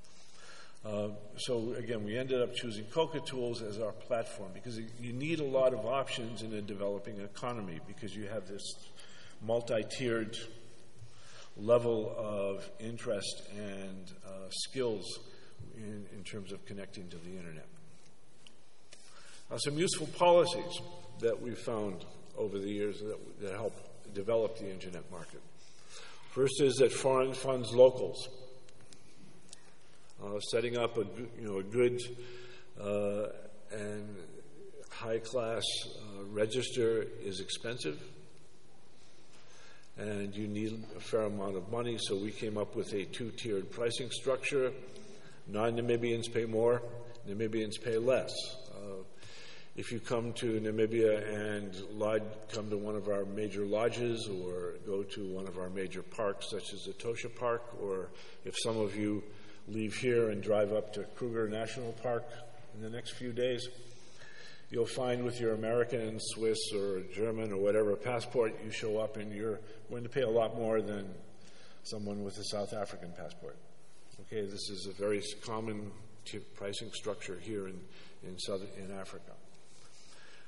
So again, we ended up choosing Coca Tools as our platform because you need a lot of options in a developing economy because you have this multi-tiered level of interest and skills in terms of connecting to the internet. Some useful policies that we've found over the years that help develop the internet market. First is that foreign funds locals. Setting up a good and high-class register is expensive, and you need a fair amount of money, so we came up with a two-tiered pricing structure. Non-Namibians pay more, Namibians pay less. If you come to Namibia and come to one of our major lodges or go to one of our major parks, such as the Tosha Park, or if some of you leave here and drive up to Kruger National Park in the next few days, you'll find with your American, Swiss, or German, or whatever passport, you show up and you're going to pay a lot more than someone with a South African passport. Okay, this is a very common pricing structure here in Africa.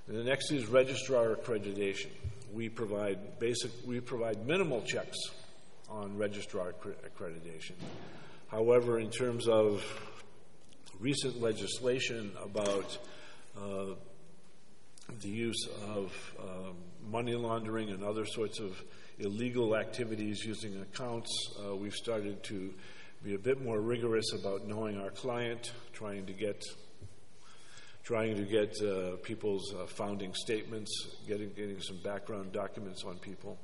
And the next is registrar accreditation. We provide minimal checks on registrar accreditation. However, in terms of recent legislation about the use of money laundering and other sorts of illegal activities using accounts, we've started to be a bit more rigorous about knowing our client, trying to get people's founding statements, getting some background documents on people.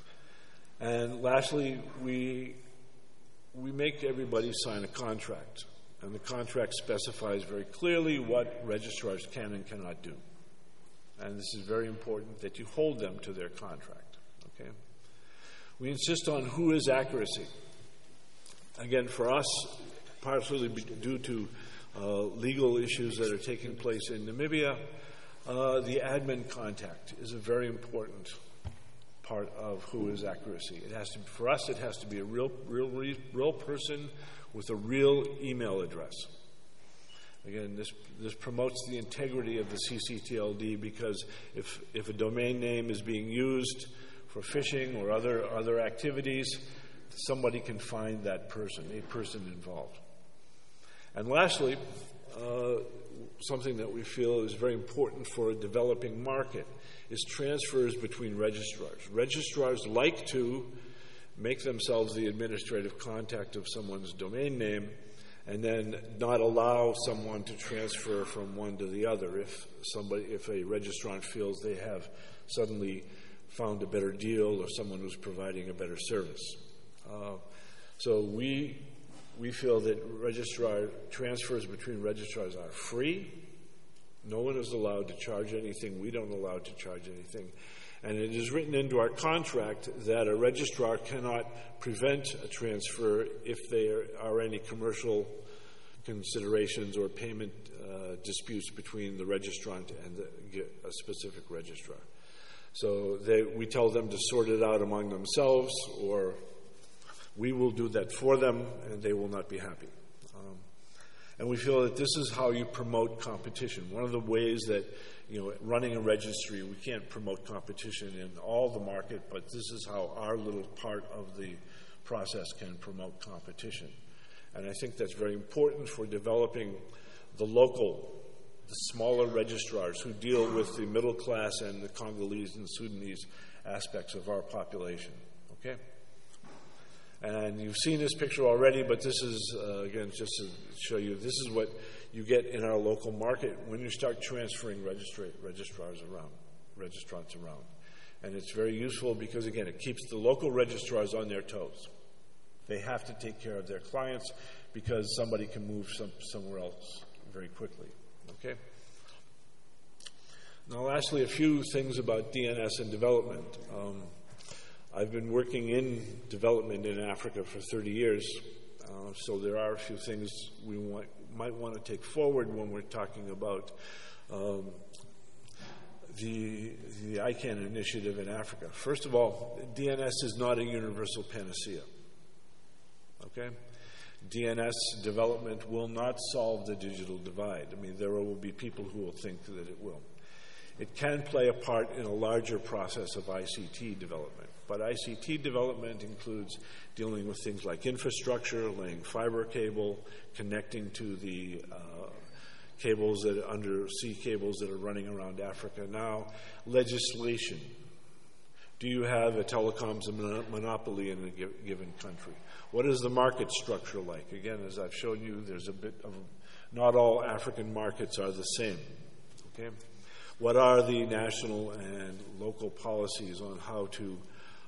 And lastly, we make everybody sign a contract, and the contract specifies very clearly what registrars can and cannot do. And this is very important that you hold them to their contract. Okay? We insist on who is accuracy. Again, for us, partially due to legal issues that are taking place in Namibia, the admin contact is a very important part of who is accuracy. It has to, for us, it has to be a real person with a real email address. Again, this promotes the integrity of the CCTLD, because if a domain name is being used for phishing or other activities, somebody can find that person, a person involved. And lastly, something that we feel is very important for a developing market is transfers between registrars. Registrars like to make themselves the administrative contact of someone's domain name and then not allow someone to transfer from one to the other if a registrant feels they have suddenly found a better deal or someone who's providing a better service. So we feel that registrar transfers between registrars are free. No one is allowed to charge anything. We don't allow to charge anything. And it is written into our contract that a registrar cannot prevent a transfer if there are any commercial considerations or payment disputes between the registrant and a specific registrar. So we tell them to sort it out among themselves, or we will do that for them, and they will not be happy. And we feel that this is how you promote competition. One of the ways that, running a registry, we can't promote competition in all the market, but this is how our little part of the process can promote competition. And I think that's very important for developing the smaller registrars who deal with the middle class and the Congolese and Sudanese aspects of our population. Okay? And you've seen this picture already, but this is, again, just to show you, this is what you get in our local market when you start transferring registrants around. And it's very useful because, again, it keeps the local registrars on their toes. They have to take care of their clients because somebody can move somewhere else very quickly. Okay? Now, lastly, a few things about DNS and development. I've been working in development in Africa for 30 years, so there are a few things we might want to take forward when we're talking about the ICANN initiative in Africa. First of all, DNS is not a universal panacea. Okay? DNS development will not solve the digital divide. I mean, there will be people who will think that it will. It can play a part in a larger process of ICT development. But ICT development includes dealing with things like infrastructure, laying fiber cable, connecting to the undersea cables that are running around Africa now, legislation. Do you have a telecoms monopoly in a given country? What is the market structure like? Again, as I've shown you, there's a bit of, not all African markets are the same. Okay? What are the national and local policies on how to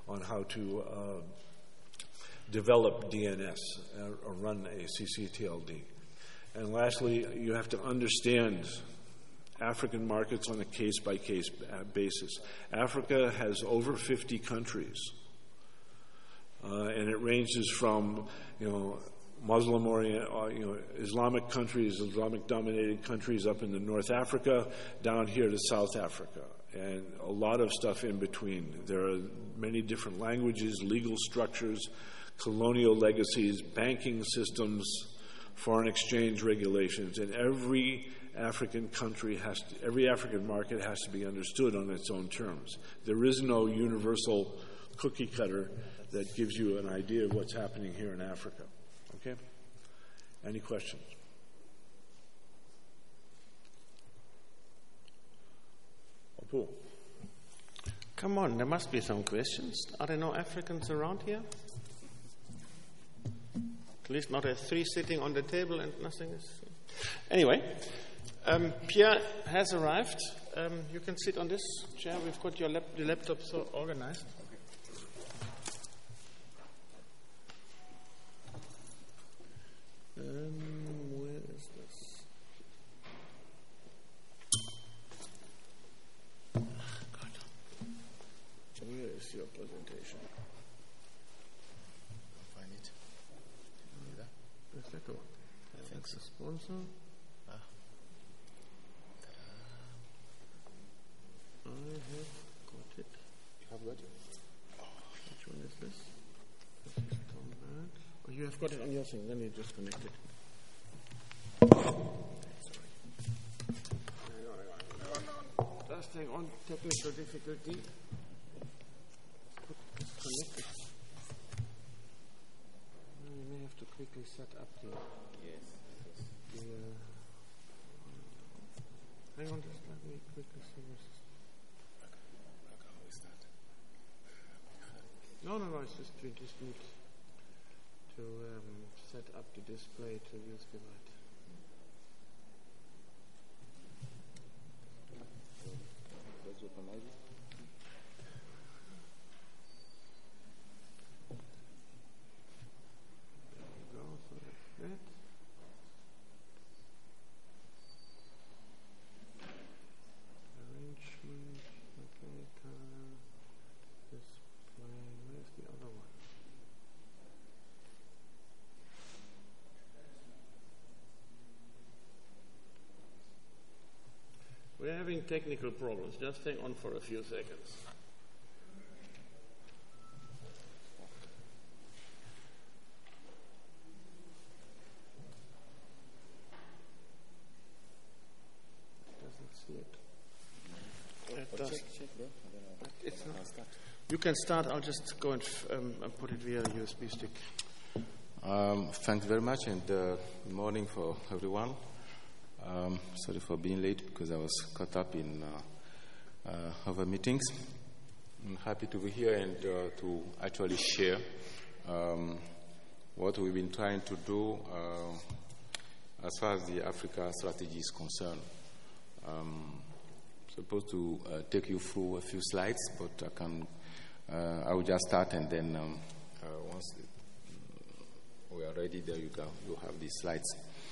develop DNS or run a CCTLD? And lastly, you have to understand African markets on a case-by-case basis. Africa has over 50 countries, and it ranges from, Muslim Islamic countries, Islamic-dominated countries up in the North Africa, down here to South Africa, and a lot of stuff in between. There are many different languages, legal structures, colonial legacies, banking systems, foreign exchange regulations, and every African market has to be understood on its own terms. There is no universal cookie cutter that gives you an idea of what's happening here in Africa. Okay? Any questions? Paul. Come on, there must be some questions. Are there no Africans around here? At least not as three sitting on the table and nothing is... Anyway, Pierre has arrived. You can sit on this chair. We've got your the laptop so organized. Where is this? God. Where is your presentation? I'll find it. Where's that one? That's the sponsor. I have got it. You have got it? Which one is this? This is Tom Bad. Oh, you have got it on your thing. Then you just connect it. Just hang on. Technical difficulty. Connect it. You may have to quickly set up the... Yes. Hang on, just let me quickly see this. I can always start. No, it's just we just need to set up the display to use the light. Let's open my view. There we go, so that's that. Arrangement, okay, color, display, where's the other one? We're having technical problems. Just hang on for a few seconds. Doesn't see it. It does. Check, bro. And then It's I'll not. start. You can start. I'll just go and put it via USB stick. Thanks very much, and good morning for everyone. Sorry for being late because I was caught up in other meetings. I'm happy to be here and to actually share what we've been trying to do as far as the Africa strategy is concerned. Supposed to take you through a few slides, but I will just start, and then once we are ready, there you go. You have these slides.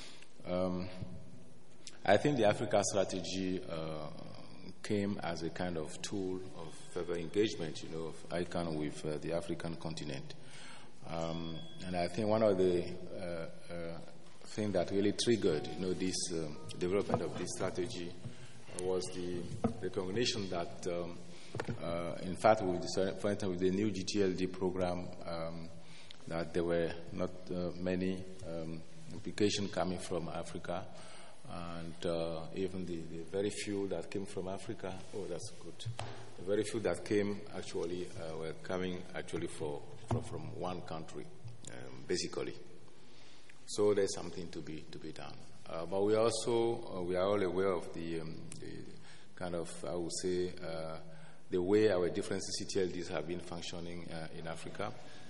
I think the Africa strategy came as a kind of tool of further engagement, of ICANN with the African continent. And I think one of the things that really triggered, this development of this strategy was the recognition that, in fact, for instance, with the new GTLD program, that there were not many applications coming from Africa. And even the very few that came from Africa, that's good. The very few that came actually were coming actually from one country, basically. So there's something to be done. But we are all aware of the kind of, I would say, the way our different CTLDs have been functioning in Africa.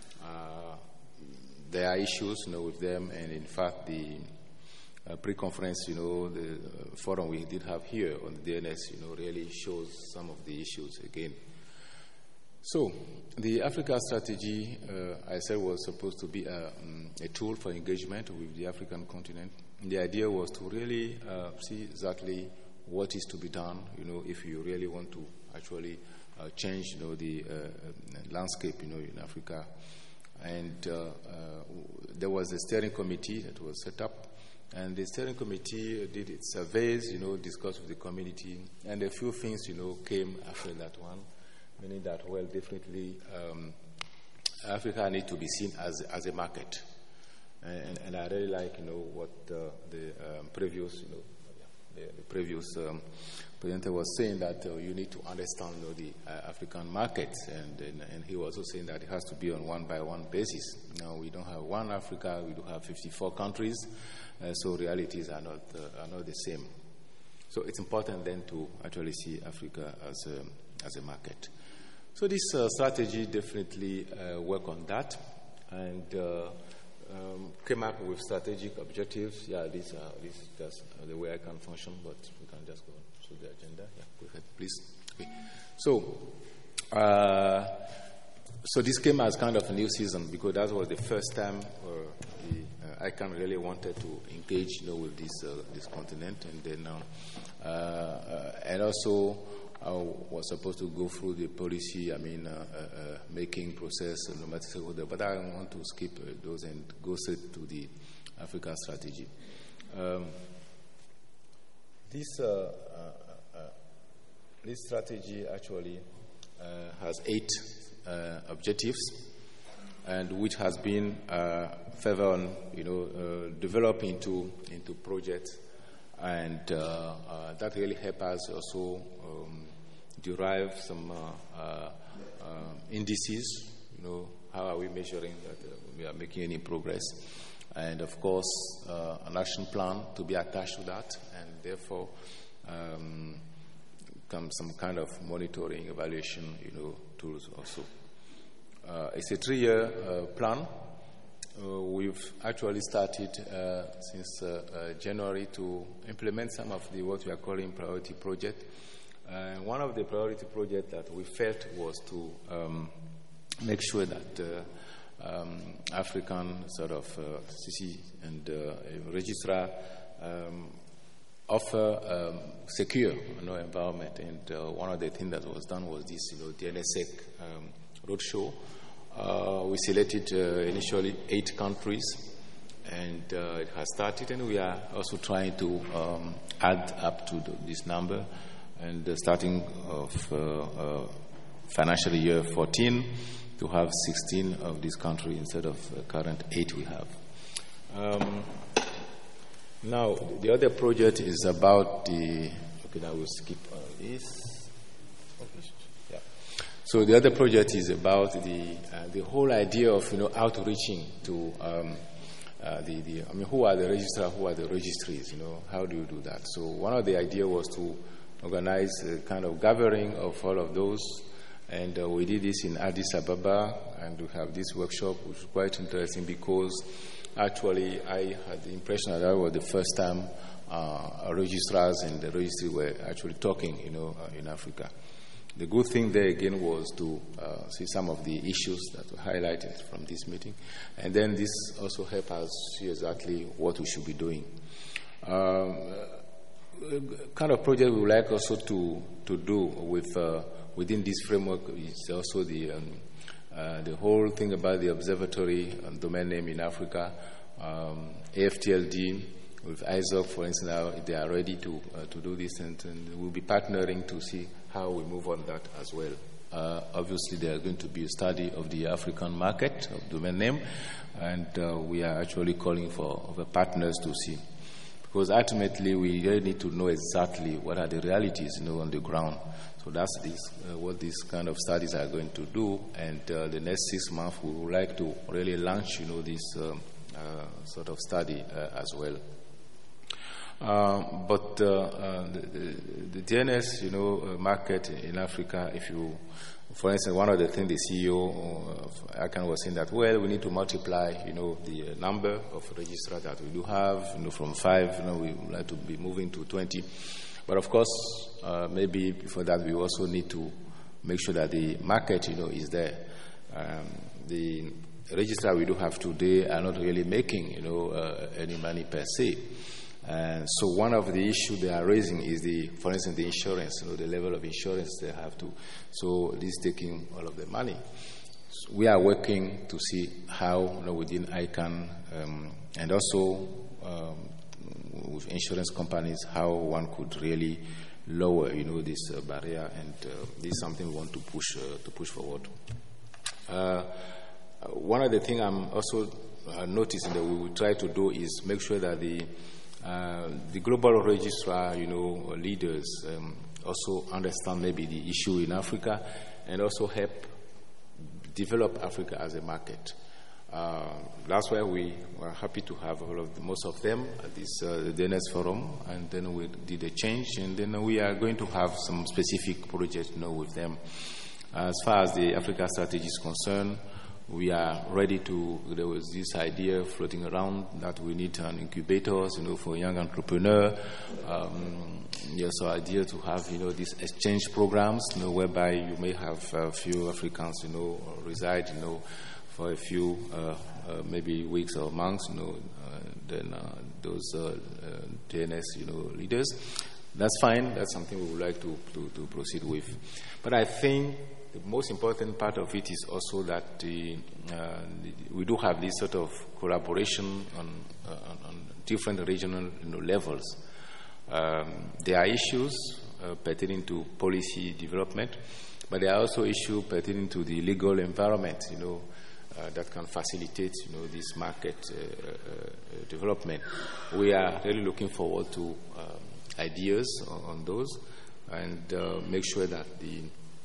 There are issues, with them, and in fact the pre-conference, the forum we did have here on the DNS, really shows some of the issues again. So, the Africa strategy, I said, was supposed to be a tool for engagement with the African continent. And the idea was to really see exactly what is to be done, if you really want to actually change, the landscape, in Africa. And there was a steering committee that was set up. And the steering committee did its surveys, discussed with the community, and a few things, came after that one, meaning that, well, definitely Africa needs to be seen as a market. And I really like, what the previous, the previous presenter was saying, that you need to understand the African markets, and he was also saying that it has to be on one-by-one basis. Now, we don't have one Africa, we do have 54 countries, so realities are not the same. So it's important then to actually see Africa as a market. So this strategy definitely work on that, and came up with strategic objectives. Yeah, this is just the way I can function, but we can just go through the agenda. Yeah, go ahead, please. Okay. So this came as kind of a new season, because that was the first time the ICANN really wanted to engage, with this continent, and then and also was supposed to go through the policy, making process, no matter stakeholder. But I want to skip those and go straight to the African strategy. This strategy actually has 8 objectives, and which has been further on, developed into projects, and that really helps us also derive some indices. How are we measuring that we are making any progress? And of course, an action plan to be attached to that, and therefore some kind of monitoring, evaluation, tools also. It's a 3-year plan. We've actually started since January to implement some of what we are calling priority project. One of the priority projects that we felt was to make sure that African sort of CC and registrar offer secure environment. And one of the things that was done was this DNSSEC roadshow. We selected initially 8 countries, and it has started, and we are also trying to add up to this number. And starting of financial year 14, to have 16 of these countries instead of current 8 we have. Now, the other project is about the. Okay, now we'll skip this. Okay. Yeah. So the other project is about the whole idea of outreaching to who are the registrars, who are the registries. How do you do that? So one of the idea was to organize a kind of gathering of all of those, and we did this in Addis Ababa, and we have this workshop, which was quite interesting because actually I had the impression that was the first time registrars and the registry were actually talking, in Africa. The good thing there again was to see some of the issues that were highlighted from this meeting, and then this also helped us see exactly what we should be doing. Kind of project we would like also to do with within this framework is also the whole thing about the observatory and domain name in Africa. AFTLD with ISOC, for instance, now they are ready to do this, and we'll be partnering to see how we move on that as well. Obviously, there are going to be a study of the African market of domain name, and we are actually calling for partners to see. Because ultimately, we really need to know exactly what are the realities, on the ground. So that's what these kind of studies are going to do. And the next 6 months, we would like to really launch, this sort of study as well. But the DNS, market in Africa, for instance, one of the things the CEO of ICANN was saying that, well, we need to multiply, the number of registrars that we do have, from 5, we would like to be moving to 20. But of course, maybe before that, we also need to make sure that the market, is there. The registrars we do have today are not really making, any money per se. So one of the issues they are raising is for instance, the insurance, the level of insurance they have to. So this is taking all of the money. So we are working to see how, within ICANN, and also with insurance companies, how one could really lower, this barrier, and this is something we want to push forward. One of the things I'm also noticed that we will try to do is make sure that the global registrar, leaders also understand maybe the issue in Africa and also help develop Africa as a market. That's why we were happy to have most of them at this DNS forum, and then we did a change, and then we are going to have some specific projects with them. As far as the Africa strategy is concerned, we are ready to. There was this idea floating around that we need an incubators, for young entrepreneurs. There's an idea to have, these exchange programs, whereby you may have a few Africans, reside, for a few maybe weeks or months, then those DNS, leaders. That's fine. That's something we would like to proceed with. But I think the most important part of it is also that we do have this sort of collaboration on different regional levels. There are issues pertaining to policy development, but there are also issues pertaining to the legal environment, that can facilitate, this market development. We are really looking forward to ideas on those, and make sure that the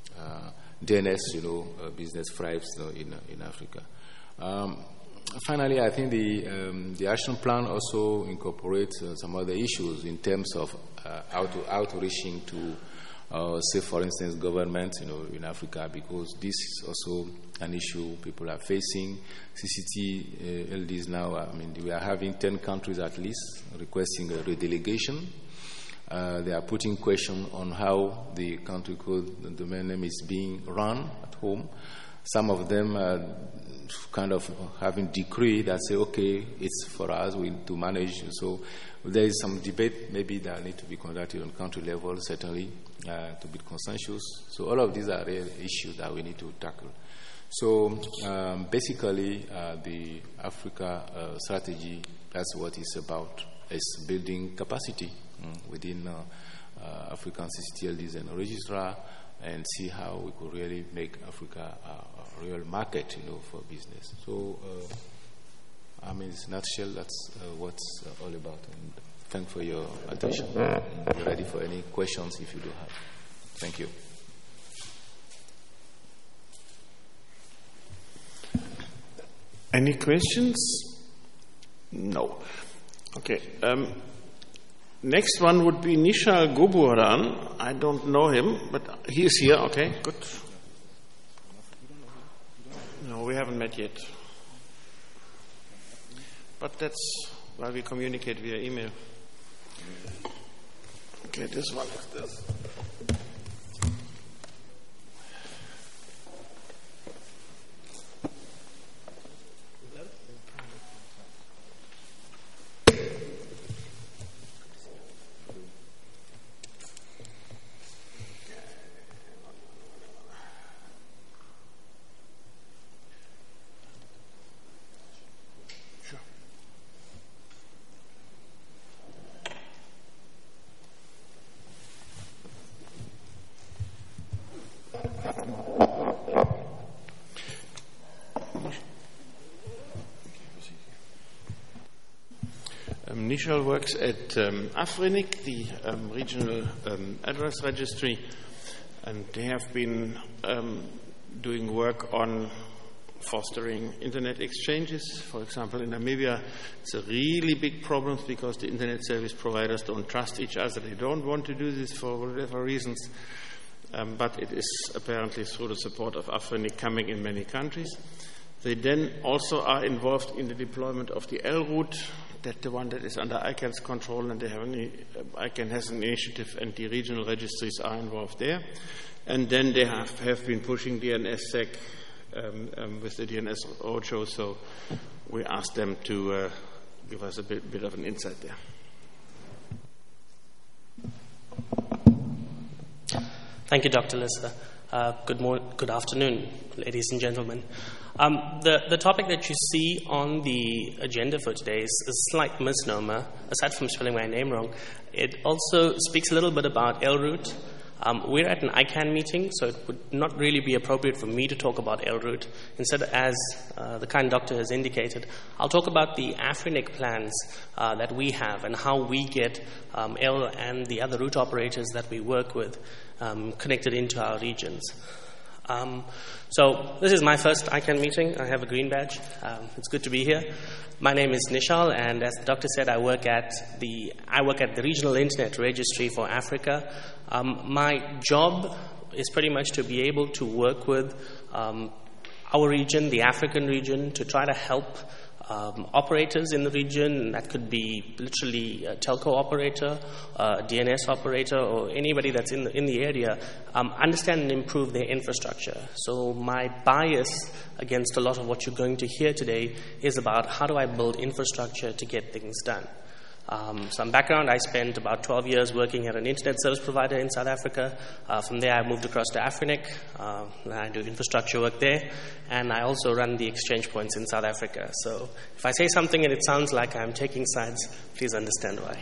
DNS, business thrives in Africa. Finally, I think the action plan also incorporates some other issues in terms of outreaching to, say, for instance, governments, in Africa, because this is also an issue people are facing. CCT LDs now, we are having 10 countries at least requesting a redelegation. They are putting question on how the country code, the domain name is being run at home. Some of them are kind of having decree that say, okay, it's for us, we need to manage. So there is some debate maybe that need to be conducted on country level, certainly, to be consensus. So all of these are real issues that we need to tackle. So basically, the Africa strategy, that's what it's about, is building capacity within African CCTLDs and registrar, and see how we could really make Africa a real market, for business. So, in a nutshell, that's what's all about. And thanks for your attention. We're ready for any questions if you do have. Thank you. Any questions? No. Okay. Next one would be Nishal Goburan. I don't know him, but he is here. Okay, good. No, we haven't met yet. But that's why we communicate via email. Okay, this one is this. Nishal works at Afrinic, the regional address registry, and they have been doing work on fostering internet exchanges. For example, in Namibia, it's a really big problem because the internet service providers don't trust each other. They don't want to do this for whatever reasons, but it is apparently through the support of Afrinic coming in many countries. They then also are involved in the deployment of the LRoute, that the one that is under ICANN's control, and they have ICANN has an initiative, and the regional registries are involved there. And then they have been pushing DNSSEC with the DNS Roadshow, so we asked them to give us a bit of an insight there. Thank you, Dr. Lister. Good afternoon, ladies and gentlemen. The topic that you see on the agenda for today is a slight misnomer, aside from spelling my name wrong. It also speaks a little bit about LRoute, We're at an ICANN meeting, so it would not really be appropriate for me to talk about LRoot. Instead, as the kind doctor has indicated, I'll talk about the Afrinic plans that we have and how we get L and the other root operators that we work with connected into our regions. So this is my first ICANN meeting. I have a green badge. It's good to be here. My name is Nishal, and as the doctor said, I work at the Regional Internet Registry for Africa. My job is pretty much to be able to work with our region, the African region, to try to help operators in the region. That could be literally a telco operator, a DNS operator, or anybody that's in the area, understand and improve their infrastructure. So my bias against a lot of what you're going to hear today is about how do I build infrastructure to get things done. Some background, I spent about 12 years working at an internet service provider in South Africa. From there, I moved across to Afrinic. I do infrastructure work there. And I also run the exchange points in South Africa. So if I say something and it sounds like I'm taking sides, please understand why.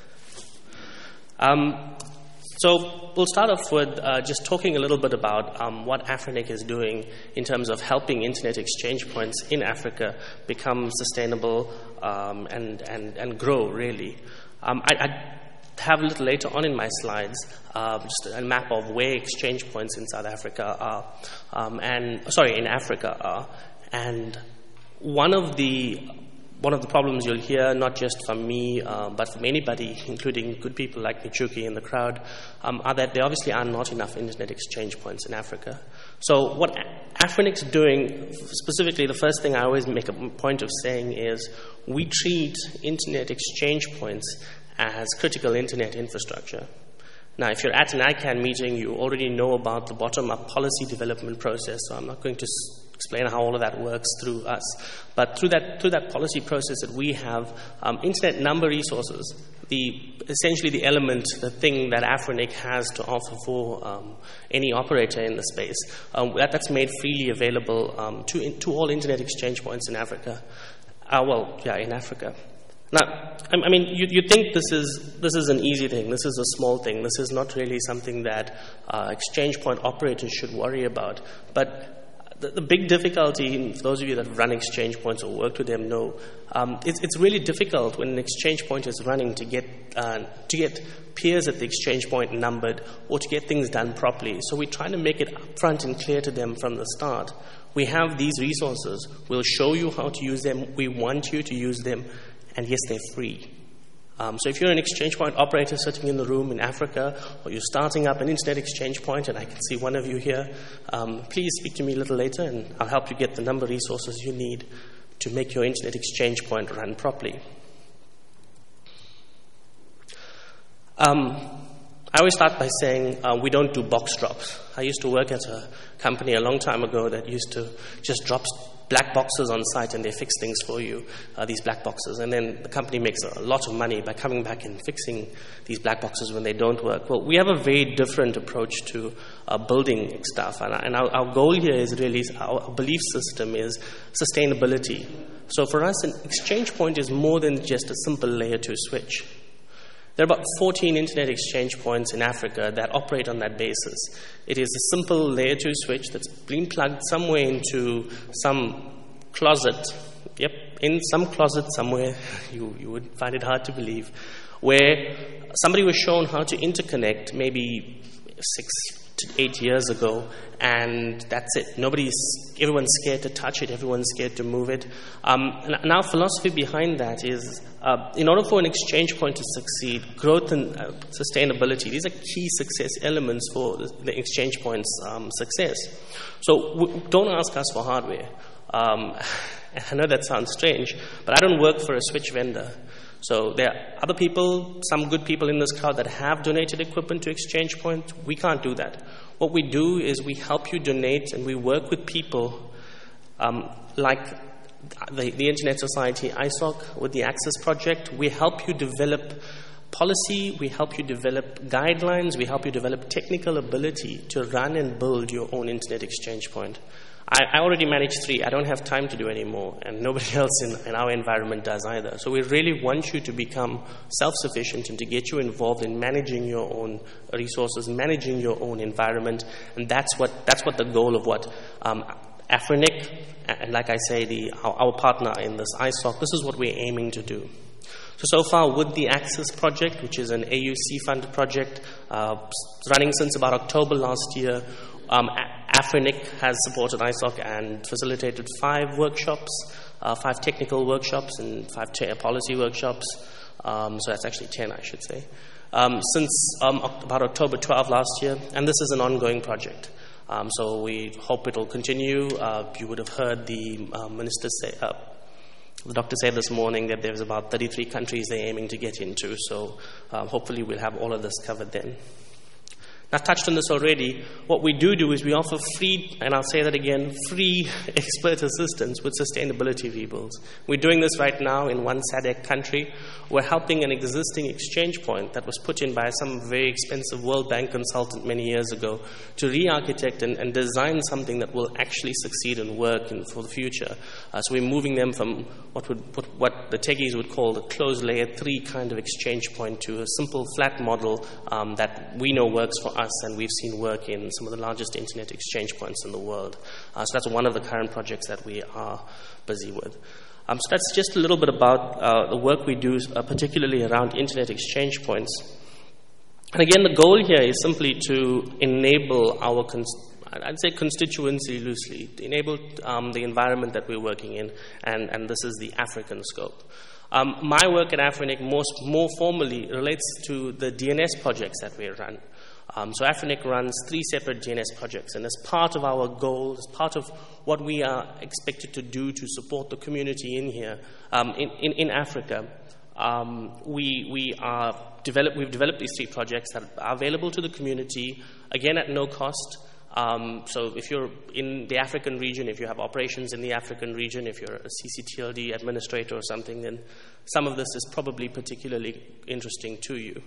So we'll start off with just talking a little bit about what Afrinic is doing in terms of helping internet exchange points in Africa become sustainable and grow, really. I have a little later on in my slides just a map of where exchange points in South Africa are, in Africa are. And one of the problems you'll hear, not just from me, but from anybody, including good people like Michuki in the crowd, are that there obviously are not enough internet exchange points in Africa. So what Afrinic's doing, specifically the first thing I always make a point of saying is we treat internet exchange points as critical internet infrastructure. Now, if you're at an ICANN meeting, you already know about the bottom-up policy development process, so I'm not going to explain how all of that works through us. But through that policy process that we have, internet number resources, essentially the element, the thing that Afrinic has to offer for any operator in the space, that's made freely available to all internet exchange points in Africa. In Africa. Now, I mean, you think this is an easy thing, this is a small thing, this is not really something that exchange point operators should worry about. But the big difficulty, for those of you that run exchange points or worked with them know, it's really difficult when an exchange point is running to get peers at the exchange point numbered or to get things done properly. So we try to make it upfront and clear to them from the start. We have these resources. We'll show you how to use them. We want you to use them. And yes, they're free. So if you're an exchange point operator sitting in the room in Africa, or you're starting up an internet exchange point, and I can see one of you here, please speak to me a little later, and I'll help you get the number of resources you need to make your internet exchange point run properly. I always start by saying we don't do box drops. I used to work at a company a long time ago that used to just drop black boxes on site and they fix things for you, these black boxes. And then the company makes a lot of money by coming back and fixing these black boxes when they don't work. Well, we have a very different approach to building stuff. And our goal here is really, our belief system is sustainability. So for us, an exchange point is more than just a simple layer 2 switch. There are about 14 internet exchange points in Africa that operate on that basis. It is a simple layer 2 switch that's been plugged somewhere into some closet. Yep, in some closet somewhere, you would find it hard to believe, where somebody was shown how to interconnect maybe 6 to 8 years ago, and that's it. Everyone's scared to touch it, everyone's scared to move it. And our philosophy behind that is, in order for an exchange point to succeed, growth and sustainability, these are key success elements for the exchange point's success. So don't ask us for hardware. I know that sounds strange, but I don't work for a switch vendor. So there are other people, some good people in this crowd that have donated equipment to exchange points. We can't do that. What we do is we help you donate, and we work with people like the Internet Society, ISOC, with the Access Project. We help you develop policy, we help you develop guidelines, we help you develop technical ability to run and build your own internet exchange point. I already manage 3. I don't have time to do any more, and nobody else in our environment does either. So we really want you to become self-sufficient and to get you involved in managing your own resources, managing your own environment, and that's what the goal of what Afrinic, and like I say, our partner in this ISOC, this is what we're aiming to do. So far with the Access project, which is an AUC-funded project, running since about October last year, Afrinic has supported ISOC and facilitated 5 workshops, 5 technical workshops and 5 policy workshops. So that's actually 10, I should say, since about October 12 last year. And this is an ongoing project. So we hope it will continue. You would have heard the minister say, the doctor said this morning that there's about 33 countries they're aiming to get into. So hopefully we'll have all of this covered then. I've touched on this already. What we do is we offer free, and I'll say that again, free expert assistance with sustainability rebuilds. We're doing this right now in one SADC country. We're helping an existing exchange point that was put in by some very expensive World Bank consultant many years ago to re-architect and design something that will actually succeed and work for the future. So we're moving them from what the techies would call the closed layer 3 kind of exchange point to a simple flat model that we know works for us, and we've seen work in some of the largest internet exchange points in the world. So that's one of the current projects that we are busy with. So that's just a little bit about the work we do, particularly around internet exchange points. And again, the goal here is simply to enable our, I'd say constituency loosely, to enable the environment that we're working in, and this is the African scope. My work at Afrinic more formally relates to the DNS projects that we run. So Afrinic runs 3 separate DNS projects, and as part of our goals, as part of what we are expected to do to support the community in here, in Africa, we've developed these 3 projects that are available to the community, again at no cost. So if you're in the African region, if you have operations in the African region, if you're a CCTLD administrator or something, then some of this is probably particularly interesting to you.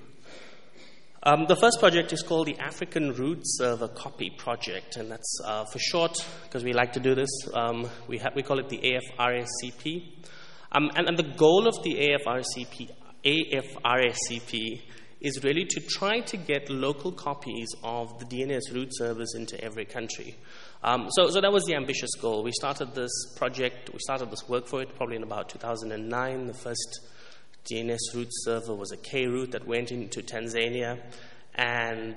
The first project is called the African Root Server Copy Project, and that's for short, because we like to do this. We call it the AFRSCP. And the goal of the AFRSCP is really to try to get local copies of the DNS root servers into every country. So that was the ambitious goal. We started this work for it probably in about 2009. The first DNS root server was a K-root that went into Tanzania, and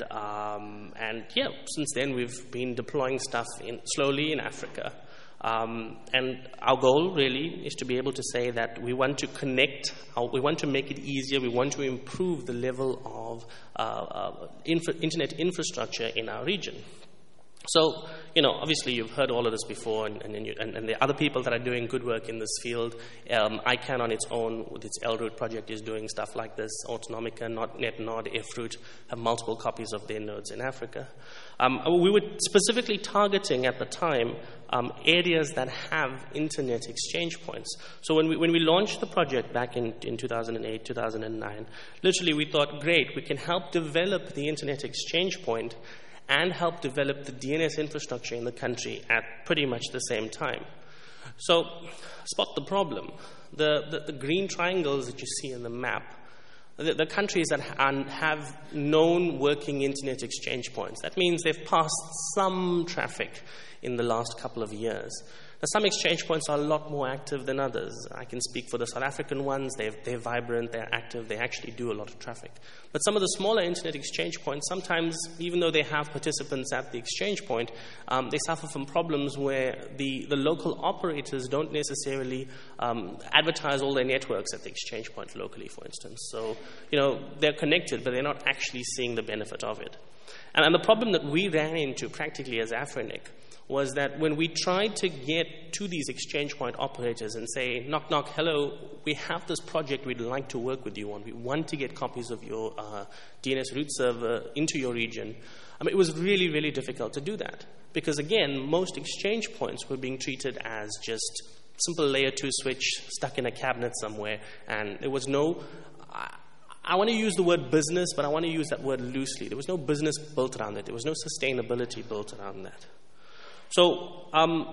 since then we've been deploying stuff slowly in Africa. And our goal really is to be able to say that we want to connect, we want to make it easier, we want to improve the level of internet infrastructure in our region. So, obviously you've heard all of this before, and the other people that are doing good work in this field, ICANN on its own, with its LRoot project, is doing stuff like this. Autonomica, NetNod, FRoot have multiple copies of their nodes in Africa. We were specifically targeting at the time areas that have internet exchange points. So when we launched the project back in 2008, 2009, literally we thought, great, we can help develop the internet exchange point and help develop the DNS infrastructure in the country at pretty much the same time. So, spot the problem. The green triangles that you see in the map, the countries that have known working internet exchange points, that means they've passed some traffic in the last couple of years. Now, some exchange points are a lot more active than others. I can speak for the South African ones. They're vibrant, they're active, they actually do a lot of traffic. But some of the smaller internet exchange points, sometimes, even though they have participants at the exchange point, they suffer from problems where the local operators don't necessarily advertise all their networks at the exchange point locally, for instance. So, they're connected, but they're not actually seeing the benefit of it. And the problem that we ran into practically as Afrinic was that when we tried to get to these exchange point operators and say, knock, knock, hello, we have this project we'd like to work with you on. We want to get copies of your DNS root server into your region. It was really, really difficult to do that because, again, most exchange points were being treated as just simple layer 2 switch stuck in a cabinet somewhere, and there was no I want to use the word business, but I want to use that word loosely. There was no business built around it. There was no sustainability built around that. So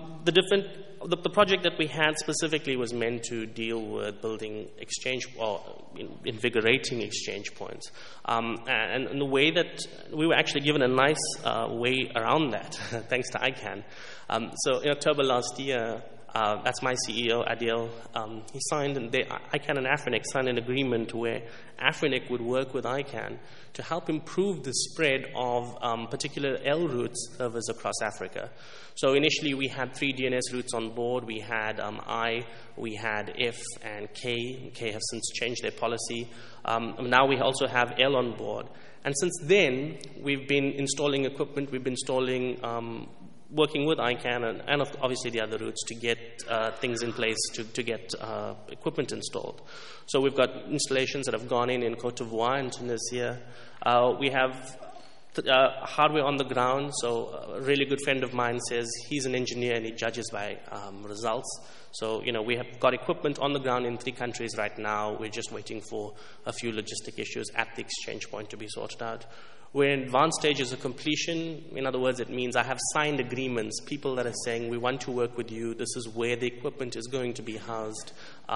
the project that we had specifically was meant to deal with building exchange, or invigorating exchange points. And the way that we were actually given a nice way around that, thanks to ICANN. So in October last year, that's my CEO, Adil. He signed, ICANN and Afrinic signed an agreement where Afrinic would work with ICANN to help improve the spread of particular L routes servers across Africa. So initially we had 3 DNS routes on board. We had I, we had F, and K. K have since changed their policy. Now we also have L on board. And since then, we've been installing equipment. We've been installing working with ICANN and obviously the other routes to get things in place to get equipment installed. So we've got installations that have gone in Cote d'Ivoire and Tunisia. We have hardware on the ground. So a really good friend of mine says he's an engineer and he judges by results. So, we have got equipment on the ground in 3 countries right now. We're just waiting for a few logistic issues at the exchange point to be sorted out. We're in advanced stages of completion. In other words, it means I have signed agreements, people that are saying, we want to work with you. This is where the equipment is going to be housed.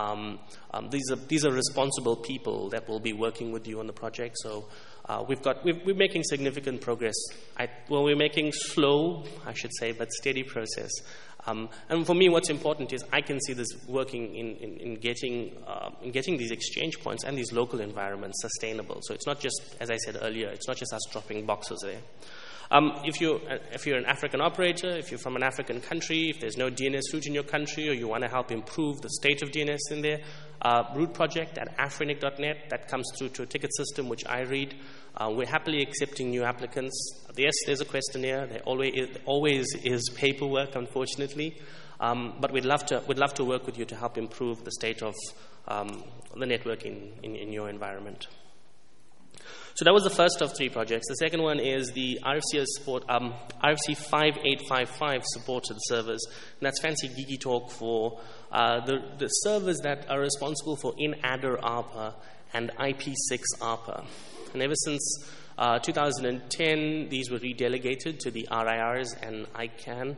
These are responsible people that will be working with you on the project. So we're making significant progress. We're making slow, I should say, but steady process. And for me, what's important is I can see this working in getting these exchange points and these local environments sustainable. So it's not just, as I said earlier, it's not just us dropping boxes there. If you're an African operator, if you're from an African country, if there's no DNS route in your country, or you want to help improve the state of DNS in there, root project at afrinic.net, that comes through to a ticket system which I read. We're happily accepting new applicants. Yes, there's a questionnaire. There always is paperwork, unfortunately. But we'd love to work with you to help improve the state of the network in your environment. So that was the first of 3 projects. The second one is the RFC 5855 supported servers. And that's fancy geeky talk for the servers that are responsible for in-adder ARPA and IP6 ARPA. And ever since 2010, these were redelegated to the RIRs and ICANN.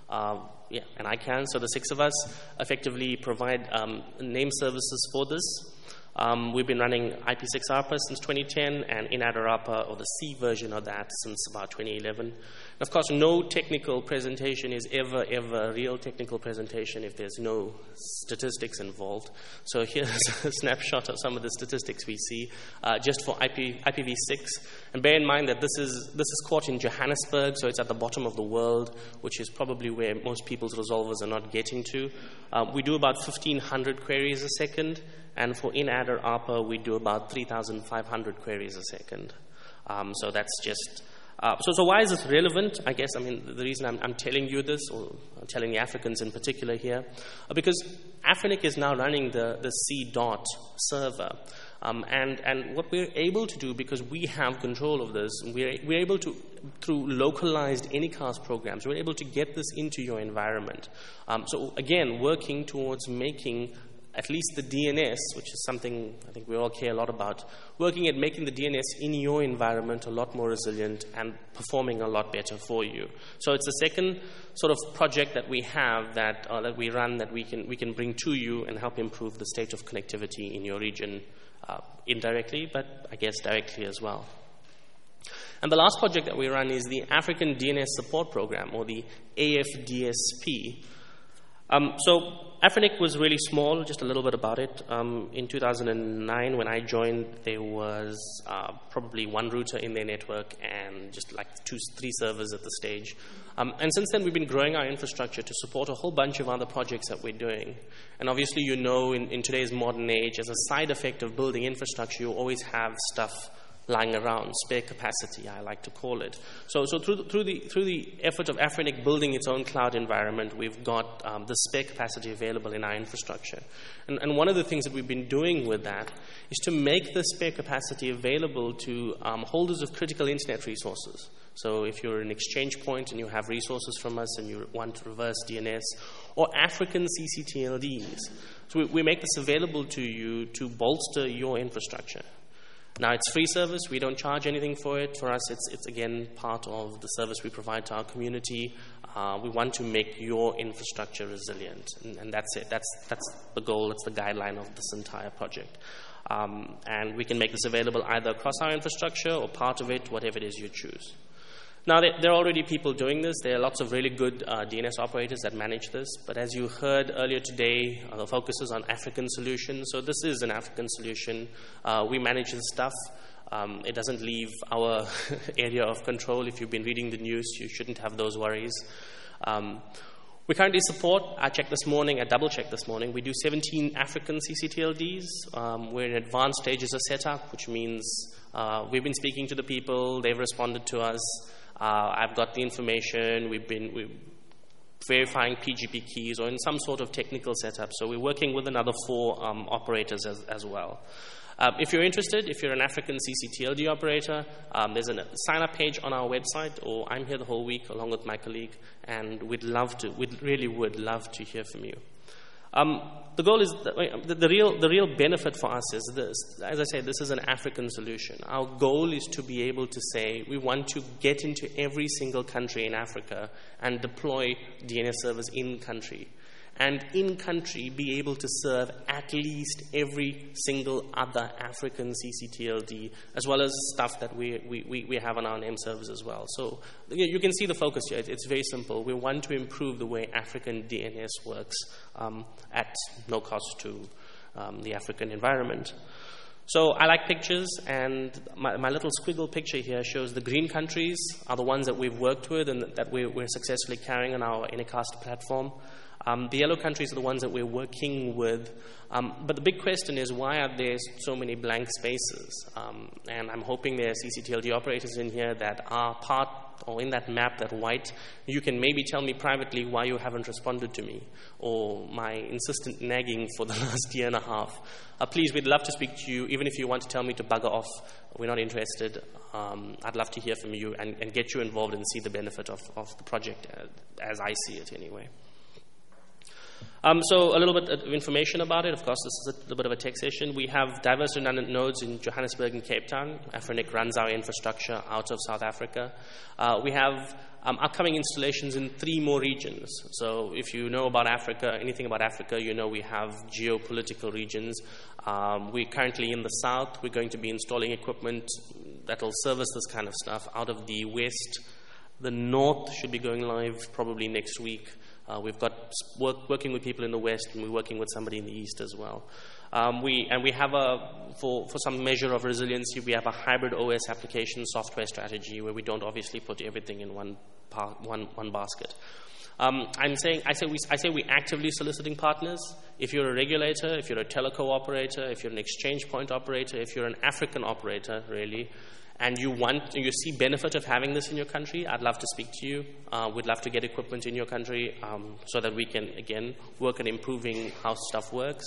So the 6 of us effectively provide name services for this. We've been running IP6 ARPA since 2010 and in-adder ARPA, or the C version of that, since about 2011. And of course, no technical presentation is ever a real technical presentation if there's no statistics involved. So here's a snapshot of some of the statistics we see just for IPv6. And bear in mind that this is caught in Johannesburg, so it's at the bottom of the world, which is probably where most people's resolvers are not getting to. We do about 1,500 queries a second. And for in-adder ARPA, we do about 3,500 queries a second. So that's just... So why is this relevant? I guess, the reason I'm telling you this, or I'm telling the Africans in particular here, because Afrinic is now running the C.dot server. And what we're able to do, because we have control of this, we're able to, through localized Anycast programs, we're able to get this into your environment. So again, working towards making at least the DNS, which is something I think we all care a lot about, working at making the DNS in your environment a lot more resilient and performing a lot better for you. So it's the second sort of project that we have that we run that we can bring to you and help improve the state of connectivity in your region indirectly, but I guess directly as well. And the last project that we run is the African DNS Support Program, or the AFDSP. So Afrinic was really small, just a little bit about it. In 2009, when I joined, there was probably 1 router in their network and just like 2-3 servers at the stage. And since then, we've been growing our infrastructure to support a whole bunch of other projects that we're doing. And obviously, in today's modern age, as a side effect of building infrastructure, you always have stuff lying around, spare capacity, I like to call it. So through the effort of Afrinic building its own cloud environment, we've got the spare capacity available in our infrastructure. And one of the things that we've been doing with that is to make the spare capacity available to holders of critical internet resources. So if you're an exchange point and you have resources from us and you want reverse DNS, or African CCTLDs, so we make this available to you to bolster your infrastructure. Now, it's free service. We don't charge anything for it. For us, it's again part of the service we provide to our community. We want to make your infrastructure resilient, and that's it. That's the goal. That's the guideline of this entire project. And we can make this available either across our infrastructure or part of it, whatever it is you choose. Now, there are already people doing this. There are lots of really good DNS operators that manage this. But as you heard earlier today, the focus is on African solutions. So this is an African solution. We manage this stuff. It doesn't leave our area of control. If you've been reading the news, you shouldn't have those worries. We currently support, I double-checked this morning, we do 17 African CCTLDs. We're in advanced stages of setup, which means we've been speaking to the people, they've responded to us. I've got the information, we're verifying PGP keys or in some sort of technical setup. So we're working with another 4 operators as well. If you're interested, if you're an African CCTLD operator, there's a sign-up page on our website, or I'm here the whole week along with my colleague, and we really would love to hear from you. The goal is, the real benefit for us is this. As I said, this is an African solution. Our goal is to be able to say we want to get into every single country in Africa and deploy DNS servers in country. And in country be able to serve at least every single other African CCTLD, as well as stuff that we have on our name servers as well. So you can see the focus here. It's very simple. We want to improve the way African DNS works at no cost to the African environment. So I like pictures, and my little squiggle picture here shows the green countries are the ones that we've worked with and that we're successfully carrying on our Anycast platform. The yellow countries are the ones that we're working with. But the big question is, why are there so many blank spaces? And I'm hoping there are CCTLD operators in here that are part or in that map, that white. You can maybe tell me privately why you haven't responded to me or my insistent nagging for the last year and a half. Please, we'd love to speak to you, even if you want to tell me to bugger off. We're not interested. I'd love to hear from you and get you involved and see the benefit of the project as I see it anyway. So a little bit of information about it. Of course, this is a little bit of a tech session. We have diverse redundant nodes in Johannesburg and Cape Town. Afrinic runs our infrastructure out of South Africa. We have upcoming installations in 3 more regions. So if you know about Africa, anything about Africa, you know we have geopolitical regions. We're currently in the south. We're going to be installing equipment that will service this kind of stuff out of the west. The north should be going live probably next week. We've got working with people in the west, and we're working with somebody in the east as well. We have for some measure of resiliency, we have a hybrid OS application software strategy where we don't obviously put everything in one basket. I say we're actively soliciting partners. If you're a regulator, if you're a teleco operator, if you're an exchange point operator, if you're an African operator, really, and you see benefit of having this in your country, I'd love to speak to you. We'd love to get equipment in your country so that we can, again, work on improving how stuff works.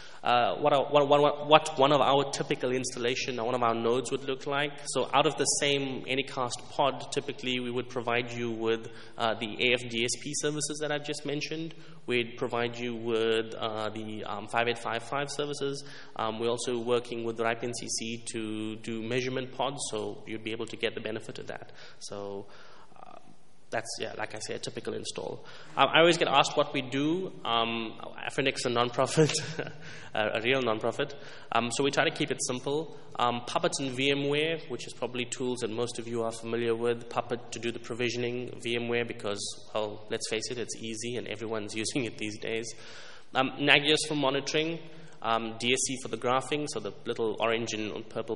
What one of our typical installation, one of our nodes would look like. So out of the same Anycast pod, typically we would provide you with the AFDSP services that I've just mentioned. We'd provide you with the 5855 services. We're also working with RIPE-NCC to do measurement pods, so you'd be able to get the benefit of that. So that's, like I say, a typical install. I always get asked what we do. Afrinic's a non-profit, a real non-profit. So we try to keep it simple. Puppet and VMware, which is probably tools that most of you are familiar with. Puppet to do the provisioning, VMware because, well, let's face it, it's easy and everyone's using it these days. Nagios for monitoring. DSC for the graphing, so the little orange and